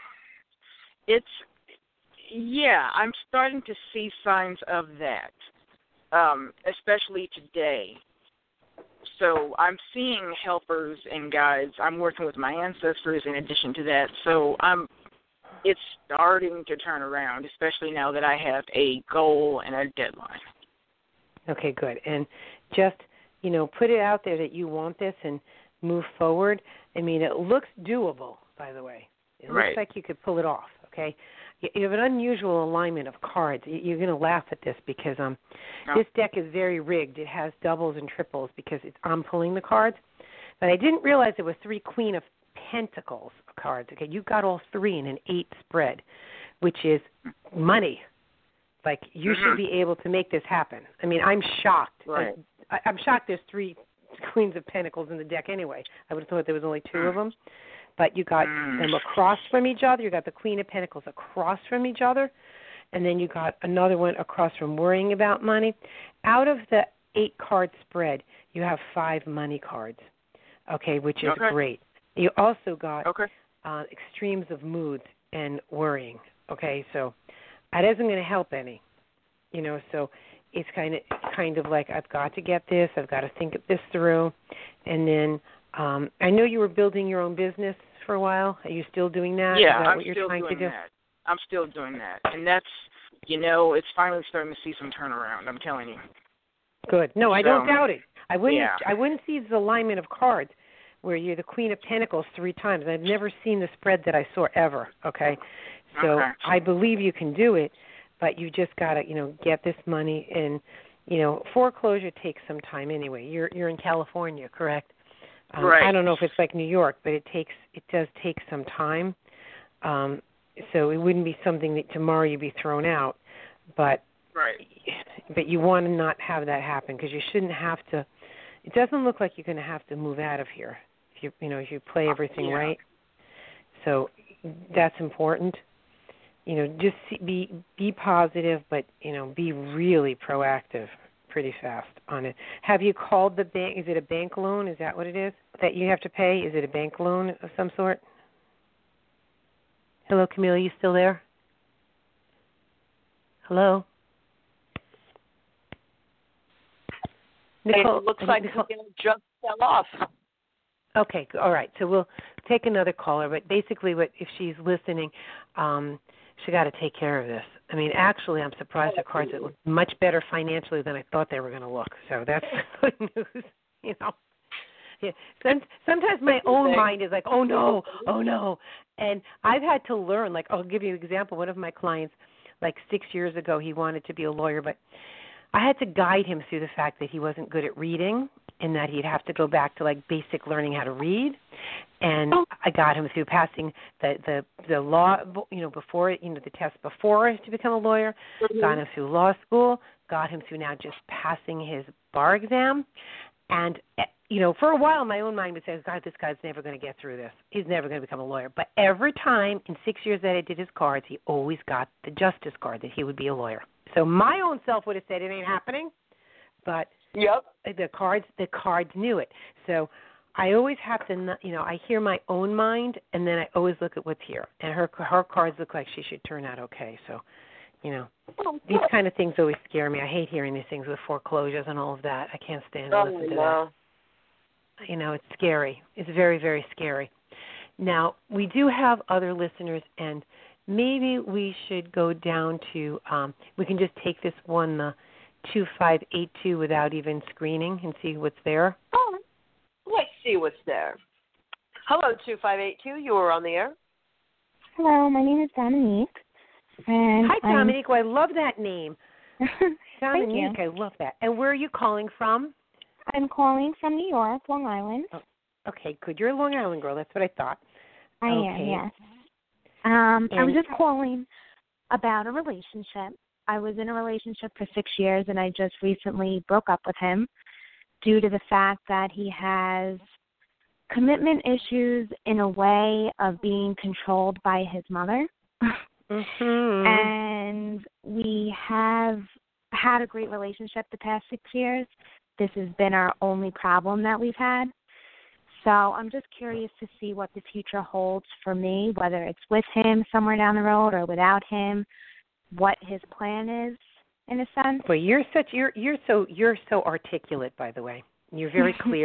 I'm starting to see signs of that. Especially today. So I'm seeing helpers and guides. I'm working with my ancestors in addition to that. So it's starting to turn around, especially now that I have a goal and a deadline. Okay, good. And just, put it out there that you want this and move forward. I mean, it looks doable, by the way. It looks like you could pull it off, okay? You have an unusual alignment of cards. You're going to laugh at this because this deck is very rigged. It has doubles and triples because I'm pulling the cards. But I didn't realize there were 3 Queen of Pentacles cards. Okay, you got all 3 in an 8 spread, which is money. Like, you should be able to make this happen. I mean, I'm shocked. Right. I'm shocked there's 3 Queens of Pentacles in the deck anyway. I would have thought there was only 2 of them. But you got them across from each other. You got the Queen of Pentacles across from each other. And then you got another one across from worrying about money. Out of the 8-card spread, you have 5 money cards, okay, which is great. You also got extremes of moods and worrying, okay? So that isn't going to help any, so it's kind of like I've got to get this. I've got to think this through. And then I know you were building your own business for a while. Are you still doing that? Yeah, Is that I'm what you're still trying doing to do? that. I'm still doing that. And that's, it's finally starting to see some turnaround, I'm telling you. Good. No, I don't doubt it. I wouldn't. Yeah. I wouldn't see the alignment of cards where you're the Queen of Pentacles 3 times. I've never seen the spread that I saw ever. Okay, so I believe you can do it, but you just gotta, get this money and, foreclosure takes some time anyway. You're in California, correct? Right. I don't know if it's like New York, but it does take some time. So it wouldn't be something that tomorrow you'd be thrown out, but. Right. But you want to not have that happen because you shouldn't have to. It doesn't look like you're going to have to move out of here if you play everything right. So that's important. Just be positive, but be really proactive pretty fast on it. Have you called the bank? Is it a bank loan? Is that what it is that you have to pay? Is it a bank loan of some sort? Hello, Camille, you still there? Hello. Nicole, it looks like Nicole just fell off. Okay, all right. So we'll take another caller, but basically if she's listening, she got to take care of this. I mean, actually, I'm surprised her cards look much better financially than I thought they were going to look. So that's good news, Yeah. Sometimes my own mind is like, oh, no. And I've had to learn, like, I'll give you an example. One of my clients, like 6 years ago, he wanted to be a lawyer, but I had to guide him through the fact that he wasn't good at reading and that he'd have to go back to like basic learning how to read. And I got him through passing the law, before the test before to become a lawyer. Got him through law school. Got him through now just passing his bar exam. And for a while, my own mind would say, God, this guy's never going to get through this. He's never going to become a lawyer. But every time in 6 years that I did his cards, he always got the justice card that he would be a lawyer. So my own self would have said it ain't happening, but the cards knew it. So I always have to, I hear my own mind, and then I always look at what's here. And her cards look like she should turn out okay. So, these kind of things always scare me. I hate hearing these things with foreclosures and all of that. I can't stand to listen to that. It's scary. It's very, very scary. Now, we do have other listeners, and maybe we should go down to, we can just take this one, 2582, without even screening and see what's there. Oh, let's see what's there. Hello, 2582. You are on the air. Hello, my name is Dominique. And hi, Dominique. I love that name. Dominique, Thank you. I love that. And where are you calling from? I'm calling from New York, Long Island. Oh, okay, good. You're a Long Island girl. That's what I thought. I am, yes. I was just calling about a relationship. I was in a relationship for 6 years, and I just recently broke up with him due to the fact that he has commitment issues in a way of being controlled by his mother. Mm-hmm. And we have had a great relationship the past 6 years. This has been our only problem that we've had. So I'm just curious to see what the future holds for me, whether it's with him somewhere down the road or without him, what his plan is, in a sense. Well, you're so articulate, by the way. You're very clear.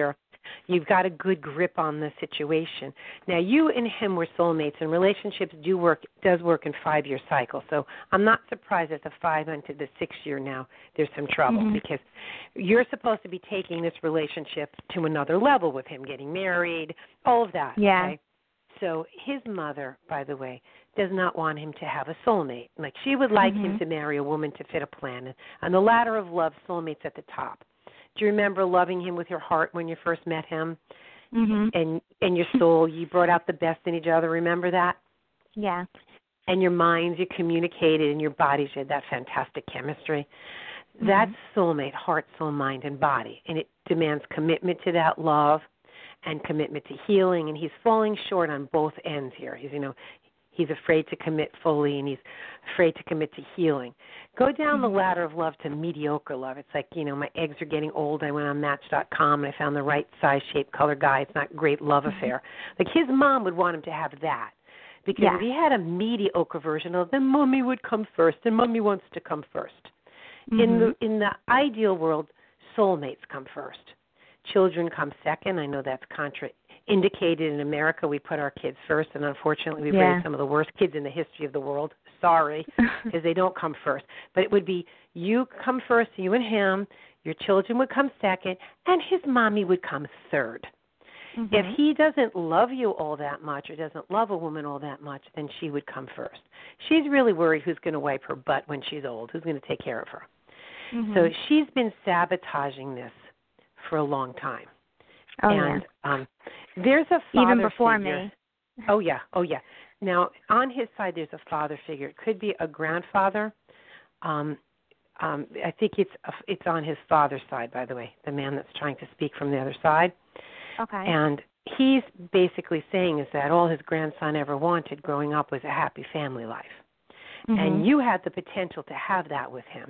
You've got a good grip on the situation. Now, you and him were soulmates, and relationships does work in 5-year cycles. So I'm not surprised at the 5 into the 6 year now there's some trouble because you're supposed to be taking this relationship to another level with him, getting married, all of that. Yeah. Okay? So his mother, by the way, does not want him to have a soulmate. Like, she would like him to marry a woman to fit a plan. And the ladder of love, soulmate's at the top. Do you remember loving him with your heart when you first met him? And your soul, you brought out the best in each other. Remember that? Yeah. And your minds, you communicated, and your bodies, you had that fantastic chemistry. That's soulmate, heart, soul, mind, and body. And it demands commitment to that love and commitment to healing, and he's falling short on both ends here. He's afraid to commit fully, and he's afraid to commit to healing. Go down the ladder of love to mediocre love. It's like, my eggs are getting old. I went on Match.com, and I found the right size, shape, color guy. It's not a great love affair. Like, his mom would want him to have that. Because if he had a mediocre version of, then Mommy would come first, and Mommy wants to come first. In the ideal world, soulmates come first. Children come second. I know that's contraindicated in America. We put our kids first, and unfortunately we've raised some of the worst kids in the history of the world. Sorry, because they don't come first. But it would be you come first, you and him, your children would come second, and his mommy would come third. If he doesn't love you all that much or doesn't love a woman all that much, then she would come first. She's really worried who's going to wipe her butt when she's old, who's going to take care of her. So she's been sabotaging this for a long time. There's a father even before figure. me. Oh yeah. Now on his side, there's a father figure. It could be a grandfather. I think it's on his father's side, by the way, the man that's trying to speak from the other side. Okay. And he's basically saying is that all his grandson ever wanted growing up was a happy family life, and you had the potential to have that with him.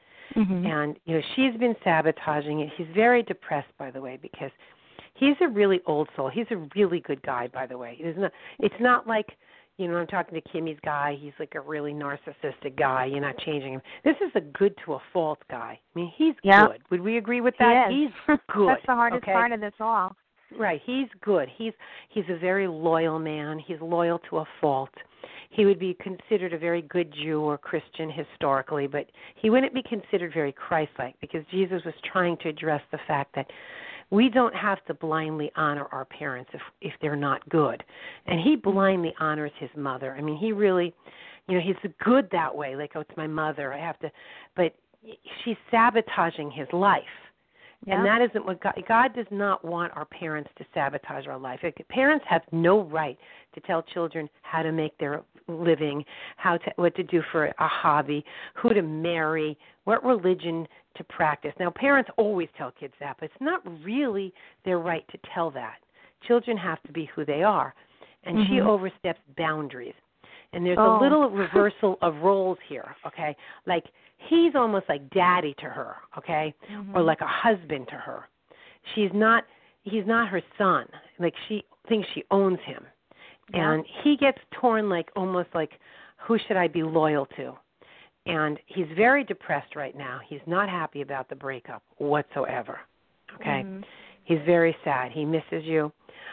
And, she's been sabotaging it. He's very depressed, by the way, because he's a really old soul. He's a really good guy, by the way. It's not like, I'm talking to Kimmy's guy. He's like a really narcissistic guy. You're not changing him. This is a good to a fault guy. I mean, he's good. Would we agree with that? He is. He's good. That's the hardest part of this all. Right. He's good. He's a very loyal man. He's loyal to a fault. He would be considered a very good Jew or Christian historically, but he wouldn't be considered very Christ-like because Jesus was trying to address the fact that we don't have to blindly honor our parents if they're not good. And he blindly honors his mother. I mean, he really, he's good that way. Like, it's my mother. But she's sabotaging his life. Yeah. And that isn't what God does not want our parents to sabotage our life. Parents have no right to tell children how to make their living, what to do for a hobby, who to marry, what religion to practice. Now, parents always tell kids that, but it's not really their right to tell that. Children have to be who they are, and she oversteps boundaries. And there's a little reversal of roles here, okay? Like, he's almost like daddy to her, okay? Or like a husband to her. He's not her son. Like, she thinks she owns him. Yeah. And he gets torn almost like, who should I be loyal to? And he's very depressed right now. He's not happy about the breakup whatsoever, okay? He's very sad. He misses you.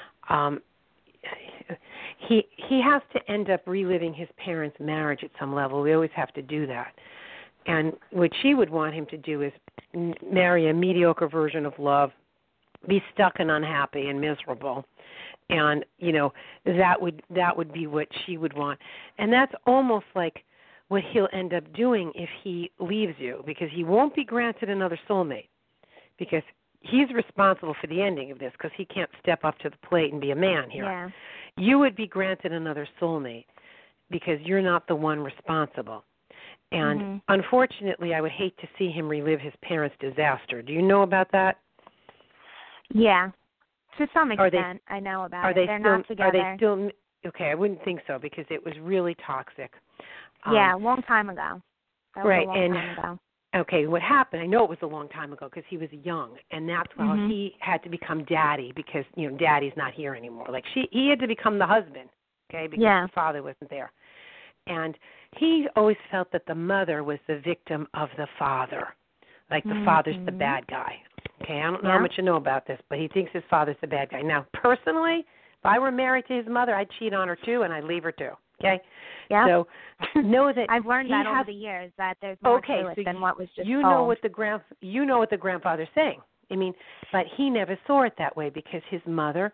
He has to end up reliving his parents' marriage at some level. We always have to do that. And what she would want him to do is marry a mediocre version of love, be stuck and unhappy and miserable. And, that would be what she would want. And that's almost like what he'll end up doing if he leaves you, because he won't be granted another soulmate, because he's responsible for the ending of this, because he can't step up to the plate and be a man here. Yeah. You would be granted another soulmate because you're not the one responsible. And unfortunately, I would hate to see him relive his parents' disaster. Do you know about that? Yeah. To some extent, I know about it. They're not together. Are they still? Okay, I wouldn't think so because it was really toxic. Yeah, a long time ago. That was a long time ago. Okay, what happened, I know it was a long time ago because he was young, and that's why he had to become daddy because, daddy's not here anymore. Like, he had to become the husband, okay, because the father wasn't there. And he always felt that the mother was the victim of the father. Like, the father's the bad guy, Okay, I don't know how much you know about this, but he thinks his father's the bad guy. Now, personally, if I were married to his mother, I'd cheat on her too, and I'd leave her too. Okay? Yeah. So know that I've learned that over the years that there's more to it than what was just you told. know what the grandfather's saying. I mean, but he never saw it that way because his mother,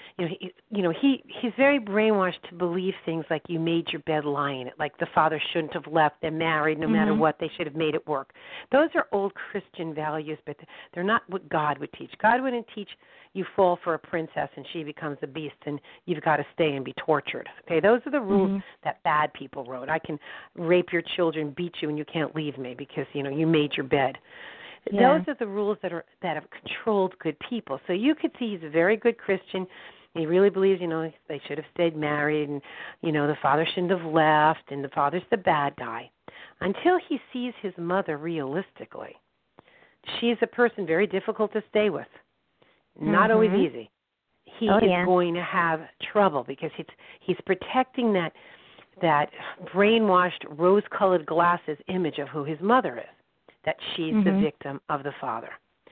he's very brainwashed to believe things like you made your bed, lie in it, like the father shouldn't have left, they're married, no matter what, they should have made it work. Those are old Christian values, but they're not what God would teach. God wouldn't teach you fall for a princess and she becomes a beast and you've got to stay and be tortured. Okay, those are the rules that bad people wrote. I can rape your children, beat you, and you can't leave me because, you made your bed. Yeah. Those are the rules that have controlled good people. So you could see he's a very good Christian. He really believes, they should have stayed married and, the father shouldn't have left and the father's the bad guy. Until he sees his mother realistically. She's a person very difficult to stay with. Not always easy. He is going to have trouble because he's protecting that brainwashed rose-colored glasses image of who his mother is, that she's the victim of the father.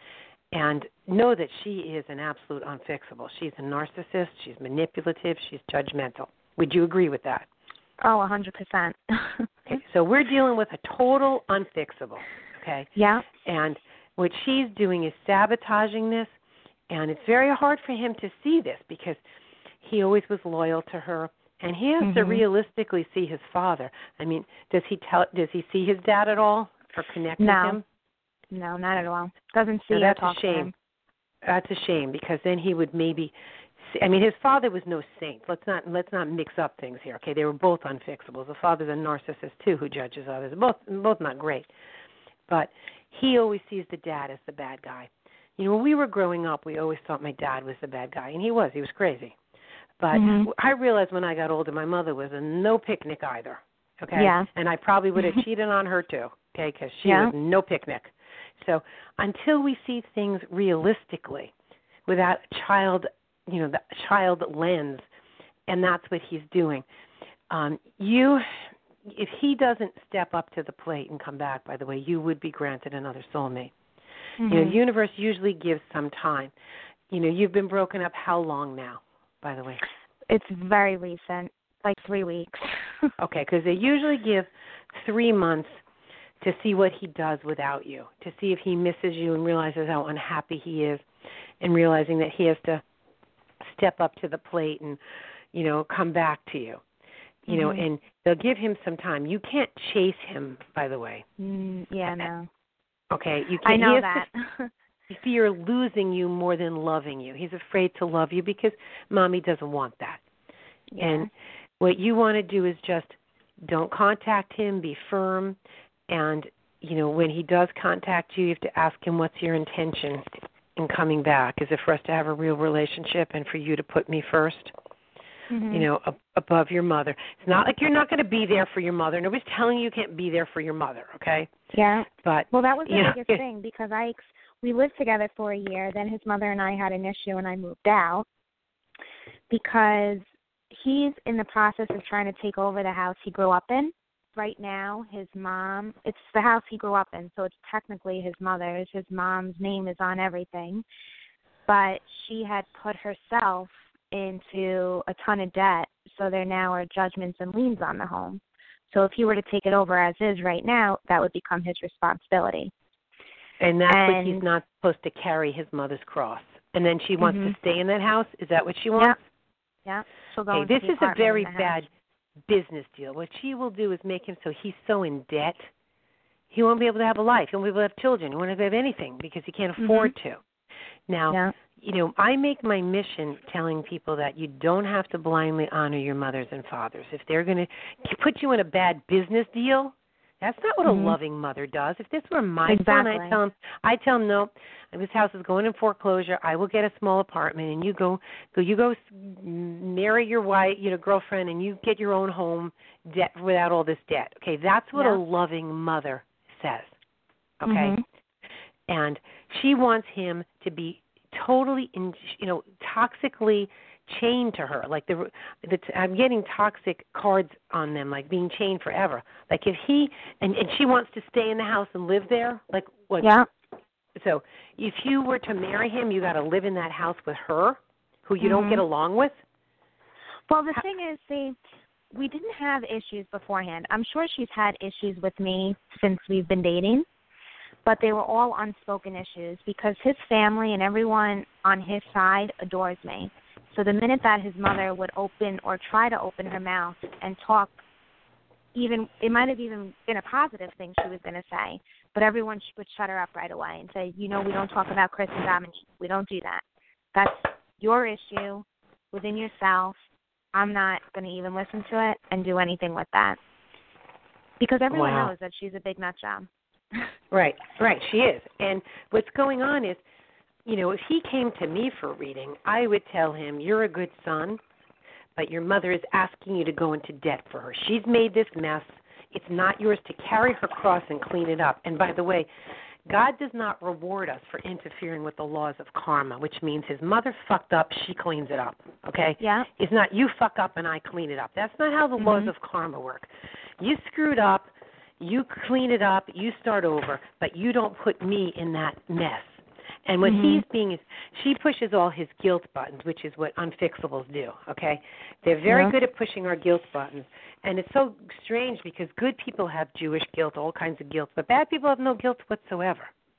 And know that she is an absolute unfixable. She's a narcissist. She's manipulative. She's judgmental. Would you agree with that? Oh, 100%. Okay, so we're dealing with a total unfixable, okay? Yeah. And what she's doing is sabotaging this, and it's very hard for him to see this because he always was loyal to her, and he has to realistically see his father. I mean, does he see his dad at all or connect with him? No, not at all. Doesn't see that's or talk a shame. to him. That's a shame because then he would maybe his father was no saint. Let's not mix up things here. Okay, they were both unfixables. The father's a narcissist too who judges others. Both not great. But he always sees the dad as the bad guy. When we were growing up, we always thought my dad was the bad guy, and he was crazy. But I realized when I got older, my mother was a no picnic either. Okay, and I probably would have cheated on her too. Okay, because she was no picnic. So until we see things realistically, without child, the child lens, and that's what he's doing. If he doesn't step up to the plate and come back, by the way, you would be granted another soulmate. The universe usually gives some time. You've been broken up how long now, by the way? It's very recent, like 3 weeks. Okay, because they usually give 3 months to see what he does without you, to see if he misses you and realizes how unhappy he is and realizing that he has to step up to the plate and, come back to you. And they'll give him some time. You can't chase him, by the way. No. Okay, you can't. I know that. He fear losing you more than loving you. He's afraid to love you because Mommy doesn't want that. Yeah. And what you want to do is just don't contact him, be firm, and, when he does contact you, you have to ask him what's your intention in coming back. Is it for us to have a real relationship and for you to put me first? Above your mother. It's not like you're not going to be there for your mother. Nobody's telling you can't be there for your mother, okay? Yeah. But well, that was the biggest thing because we lived together for a year. Then his mother and I had an issue, and I moved out because he's in the process of trying to take over the house he grew up in. Right now, his mom, it's the house he grew up in, so it's technically his mother's. His mom's name is on everything. But she had put herself into a ton of debt, so there now are judgments and liens on the home. So if he were to take it over as is right now, that would become his responsibility. And that's what he's not supposed to carry his mother's cross. And then she wants to stay in that house? Is that what she wants? Yeah. She'll go into this the is a very apartment bad business deal. What she will do is make him so he's so in debt, he won't be able to have a life. He won't be able to have children. He won't be able to have anything because he can't afford to. Now, I make my mission telling people that you don't have to blindly honor your mothers and fathers. If they're going to put you in a bad business deal, that's not what a loving mother does. If this were my son, I tell him, no, this house is going in foreclosure. I will get a small apartment, and you go marry your wife, girlfriend, and you get your own home debt without all this debt. Okay, that's what a loving mother says. Okay, and she wants him to be totally, toxically chained to her. Like I'm getting toxic cards on them, like being chained forever. Like if he and she wants to stay in the house and live there. Like what? Yeah. So if you were to marry him, you got to live in that house with her, who you don't get along with. Well, the thing is, see, we didn't have issues beforehand. I'm sure she's had issues with me since we've been dating, but they were all unspoken issues because his family and everyone on his side adores me. So the minute that his mother would open or try to open her mouth and talk, even it might have even been a positive thing she was going to say, but everyone would shut her up right away and say, we don't talk about Chris and Dominique. We don't do that. That's your issue within yourself. I'm not going to even listen to it and do anything with that. Because everyone knows that she's a big nut job. Right, she is. And what's going on is, if he came to me for a reading, I would tell him, you're a good son, but your mother is asking you to go into debt for her. She's made this mess. It's not yours to carry her cross and clean it up. And by the way, God does not reward us for interfering with the laws of karma, which means his mother fucked up, she cleans it up, okay? Yeah. It's not you fuck up and I clean it up. That's not how the laws of karma work. You screwed up, you clean it up, you start over, but you don't put me in that mess. And what he's being is, she pushes all his guilt buttons, which is what unfixables do, okay? They're very good at pushing our guilt buttons. And it's so strange because good people have Jewish guilt, all kinds of guilt, but bad people have no guilt whatsoever.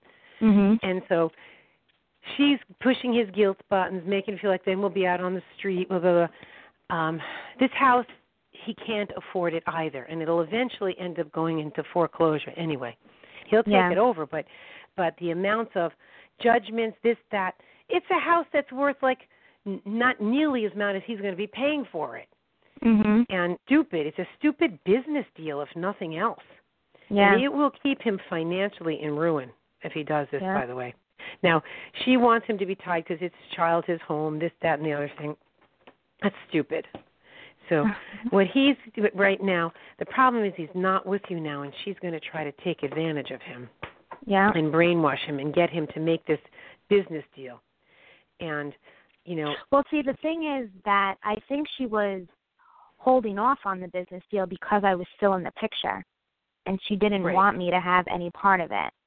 And so she's pushing his guilt buttons, making him feel like then we'll be out on the street, blah, blah, blah. This house, he can't afford it either, and it'll eventually end up going into foreclosure anyway. He'll take it over, but the amounts of judgments, this, that, it's a house that's worth like not nearly as much as he's going to be paying for it. And it's a stupid business deal if nothing else. And it will keep him financially in ruin if he does this, by the way. Now, she wants him to be tied because his child, his home, this, that, and the other thing. That's stupid. So what he's right now, the problem is he's not with you now, and she's going to try to take advantage of him. And brainwash him and get him to make this business deal. And, Well, see, the thing is that I think she was holding off on the business deal because I was still in the picture. And she didn't want me to have any part of it.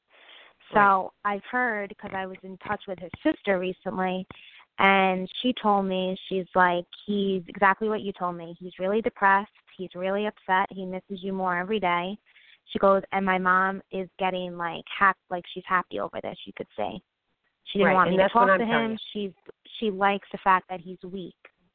So I've heard, because I was in touch with his sister recently, and she told me, she's like, he's exactly what you told me. He's really depressed. He's really upset. He misses you more every day. She goes, and my mom is getting like she's happy over this, you could say. She didn't want me to talk to him. She likes the fact that he's weak.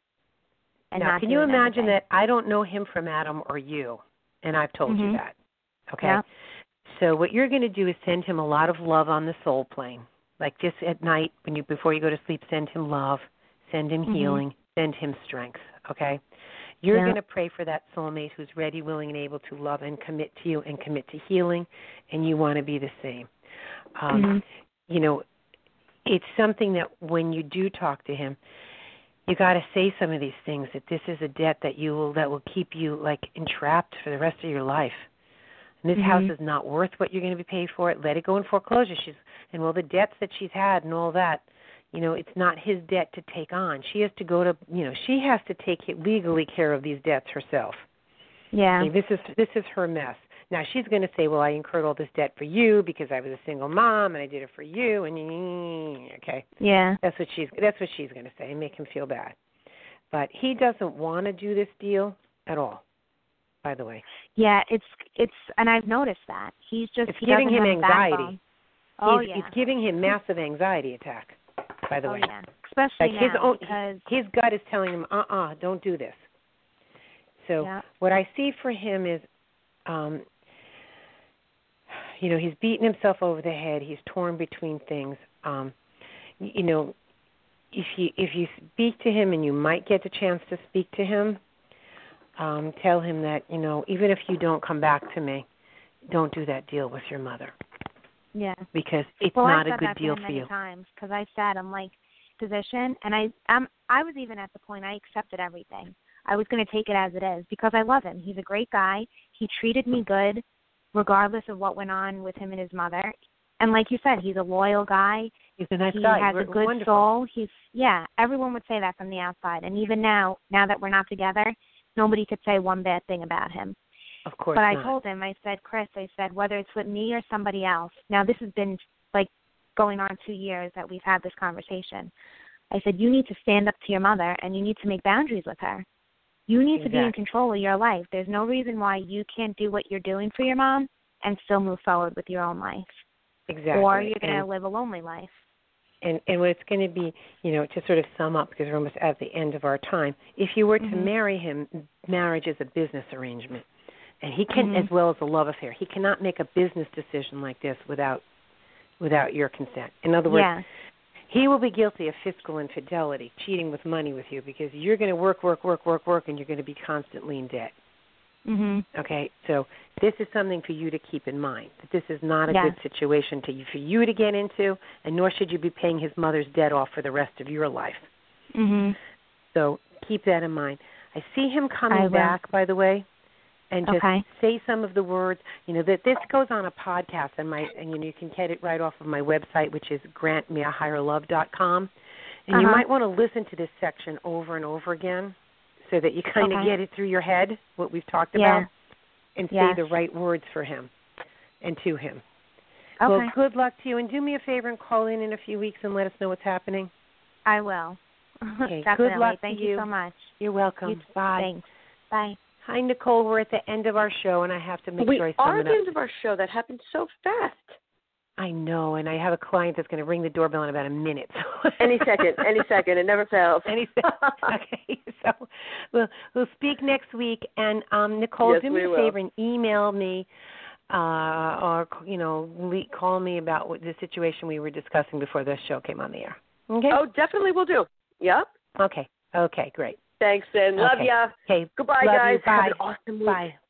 And now, can you imagine that I don't know him from Adam or you, and I've told you that, okay? Yeah. So what you're going to do is send him a lot of love on the soul plane. Like just at night, before you go to sleep, send him love, send him healing, send him strength, okay? You're going to pray for that soulmate who's ready, willing, and able to love and commit to you and commit to healing, and you want to be the same. It's something that when you do talk to him, you got to say some of these things, that this is a debt that will keep you like entrapped for the rest of your life. And this house is not worth what you're going to be paid for it. Let it go in foreclosure. And all the debts that she's had and all that, it's not his debt to take on. She has to go to, she has to take legally care of these debts herself. Yeah. Okay, this is her mess. Now she's going to say, well, I incurred all this debt for you because I was a single mom and I did it for you, and okay. Yeah. That's what she's going to say and make him feel bad. But he doesn't want to do this deal at all, by the way. Yeah, it's and I've noticed that. It's giving him anxiety. It's giving him massive anxiety attack, by the way. Yeah. Especially like now, his gut is telling him, don't do this. So what I see for him is he's beaten himself over the head. He's torn between things. If you speak to him, and you might get the chance to speak to him, tell him that, even if you don't come back to me, don't do that deal with your mother. Yeah. Because it's not a good deal for you. Many times, because I said, I'm like, position, and I was even at the point I accepted everything. I was going to take it as it is because I love him. He's a great guy. He treated me good, regardless of what went on with him and his mother. And like you said, he's a loyal guy. He's a nice guy. He has a good soul. Everyone would say that from the outside. And even now that we're not together, nobody could say one bad thing about him. Of course But not. I told him, I said, Chris, whether it's with me or somebody else. Now this has been like going on 2 years that we've had this conversation. I said, you need to stand up to your mother and you need to make boundaries with her. You need to be in control of your life. There's no reason why you can't do what you're doing for your mom and still move forward with your own life. Exactly. Or you're going to live a lonely life. And what it's going to be, to sort of sum up, because we're almost at the end of our time, if you were to marry him, marriage is a business arrangement. And he can, as well as a love affair, he cannot make a business decision like this without your consent. In other words, he will be guilty of fiscal infidelity, cheating with money with you, because you're going to work, and you're going to be constantly in debt. Okay, so this is something for you to keep in mind, that this is not a good situation for you to get into, and nor should you be paying his mother's debt off for the rest of your life. So keep that in mind. I see him coming back, by the way, and just say some of the words. That this goes on a podcast, and you can get it right off of my website, which is grantmeahigherlove.com. And you might want to listen to this section over and over again, so that you kind of get it through your head, what we've talked about, and say the right words for him and to him. Okay. Well, good luck to you, and do me a favor and call in a few weeks and let us know what's happening. I will. Okay, definitely. Good luck Thank to you so much. You're welcome. Bye. Thanks. Bye. Hi, Nicole. We're at the end of our show, and I have to make sure I sum it up. We are at the end of our show. That happened so fast. I know, and I have a client that's going to ring the doorbell in about a minute. Any second. It never fails. Okay, so we'll speak next week. And Nicole, do me a favor and email me, or call me about the situation we were discussing before the show came on the air. Okay. Oh, definitely will do. Yep. Okay. Okay. Great. Thanks, and love ya. Okay. Goodbye, love guys. You. Bye. Have an awesome week. Bye.